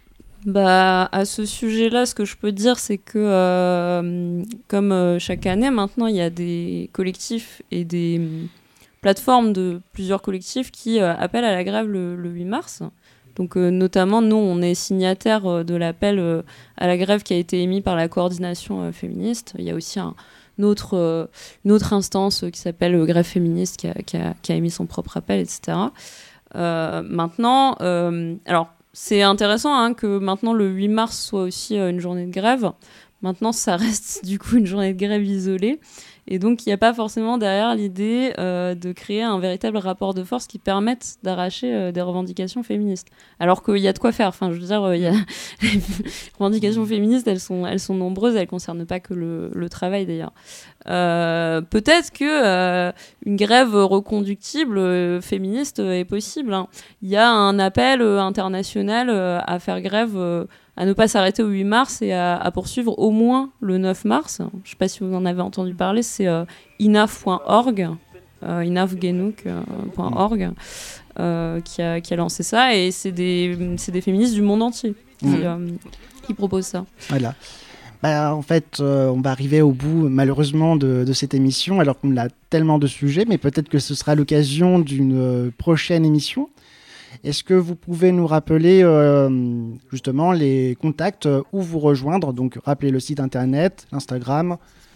Bah, à ce sujet-là, ce que je peux dire, c'est que euh, comme euh, chaque année, maintenant, il y a des collectifs et des euh, plateformes de plusieurs collectifs qui euh, appellent à la grève le, le huit mars. Donc, euh, notamment, nous, on est signataires euh, de l'appel euh, à la grève qui a été émis par la coordination euh, féministe. Il y a aussi un une autre, euh, une autre instance qui s'appelle euh, Grève féministe qui a, qui, a, qui a émis son propre appel, et cetera. Euh, maintenant, euh, alors c'est intéressant hein, que maintenant le huit mars soit aussi euh, une journée de grève. Maintenant, ça reste du coup une journée de grève isolée. Et donc, il n'y a pas forcément derrière l'idée euh, de créer un véritable rapport de force qui permette d'arracher euh, des revendications féministes. Alors qu'il y a de quoi faire. Enfin, je veux dire, euh, il y a... les revendications féministes, elles sont, elles sont nombreuses. Elles ne concernent pas que le, le travail, d'ailleurs. Euh, peut-être que euh, une grève reconductible euh, féministe euh, est possible. Hein. Il y a un appel euh, international euh, à faire grève... Euh, à ne pas s'arrêter au huit mars et à, à poursuivre au moins le neuf mars. Je ne sais pas si vous en avez entendu parler, c'est euh, inaf point org, euh, inafgenouk point org, euh, qui, a, qui a lancé ça. Et c'est des, c'est des féministes du monde entier qui, mmh. euh, qui proposent ça. Voilà. Bah, en fait, euh, on va arriver au bout, malheureusement, de, de cette émission, alors qu'on a tellement de sujets, mais peut-être que ce sera l'occasion d'une euh, prochaine émission. Est-ce que vous pouvez nous rappeler euh, justement les contacts euh, où vous rejoindre? Donc, rappelez le site internet, l'Instagram.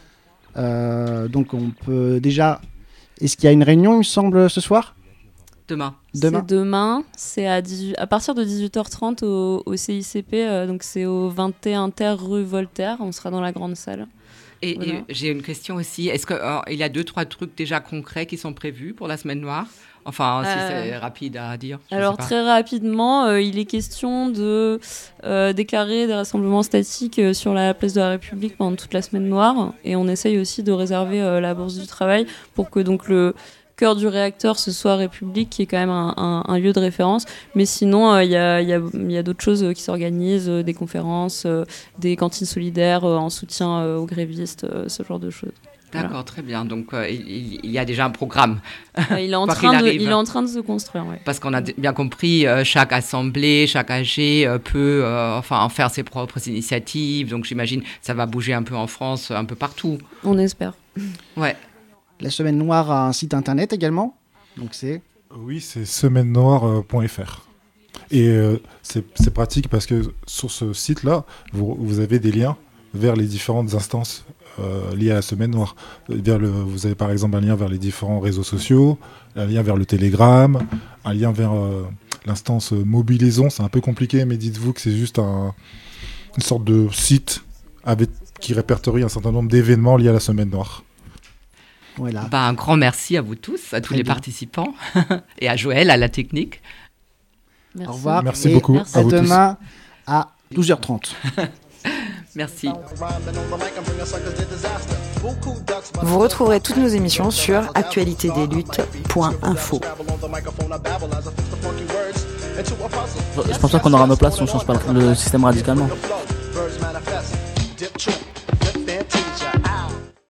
Euh, donc, on peut déjà... Est-ce qu'il y a une réunion, il me semble, ce soir? Demain. Demain. C'est demain. C'est à, dix-huit... à partir de dix-huit heures trente au, au C I C P. Euh, donc, c'est au vingt et un Terre rue Voltaire. On sera dans la grande salle. Et, voilà. et j'ai une question aussi. Est-ce qu'il oh, y a deux, trois trucs déjà concrets qui sont prévus pour la semaine noire? Enfin, si euh, c'est rapide à dire. Alors, très rapidement, euh, il est question de euh, déclarer des rassemblements statiques euh, sur la place de la République pendant toute la semaine noire. Et on essaye aussi de réserver euh, la Bourse du Travail pour que donc, le cœur du réacteur, ce soit République, qui est quand même un, un, un lieu de référence. Mais sinon, il euh, y, y, a, y a d'autres choses qui s'organisent, euh, des conférences, euh, des cantines solidaires euh, en soutien euh, aux grévistes, euh, ce genre de choses. D'accord, voilà. Très bien. Donc, euh, il, il y a déjà un programme. Euh, il, est en train de, il est en train de se construire, oui. Parce qu'on a bien compris, euh, chaque assemblée, chaque A G euh, peut euh, enfin, faire ses propres initiatives. Donc, j'imagine que ça va bouger un peu en France, un peu partout. On espère. Ouais. La Semaine Noire a un site internet également. Donc, c'est... Oui, c'est semaine noire point f r. Et euh, c'est, c'est pratique parce que sur ce site-là, vous, vous avez des liens vers les différentes instances Euh, lié à la Semaine Noire. Vers le, vous avez par exemple un lien vers les différents réseaux sociaux, un lien vers le Telegram, un lien vers euh, l'instance Mobilisons. C'est un peu compliqué, mais dites-vous que c'est juste un, une sorte de site avec, qui répertorie un certain nombre d'événements liés à la Semaine Noire. Voilà. Bah, un grand merci à vous tous, à tous Très les bien. participants, et à Joël, à la technique. Merci. Au revoir. Merci et beaucoup. À, à demain tous. À douze heures trente. Merci. Vous retrouverez toutes nos émissions sur actualité des luttes point info. Je pense pas qu'on aura nos places si on change pas le système radicalement.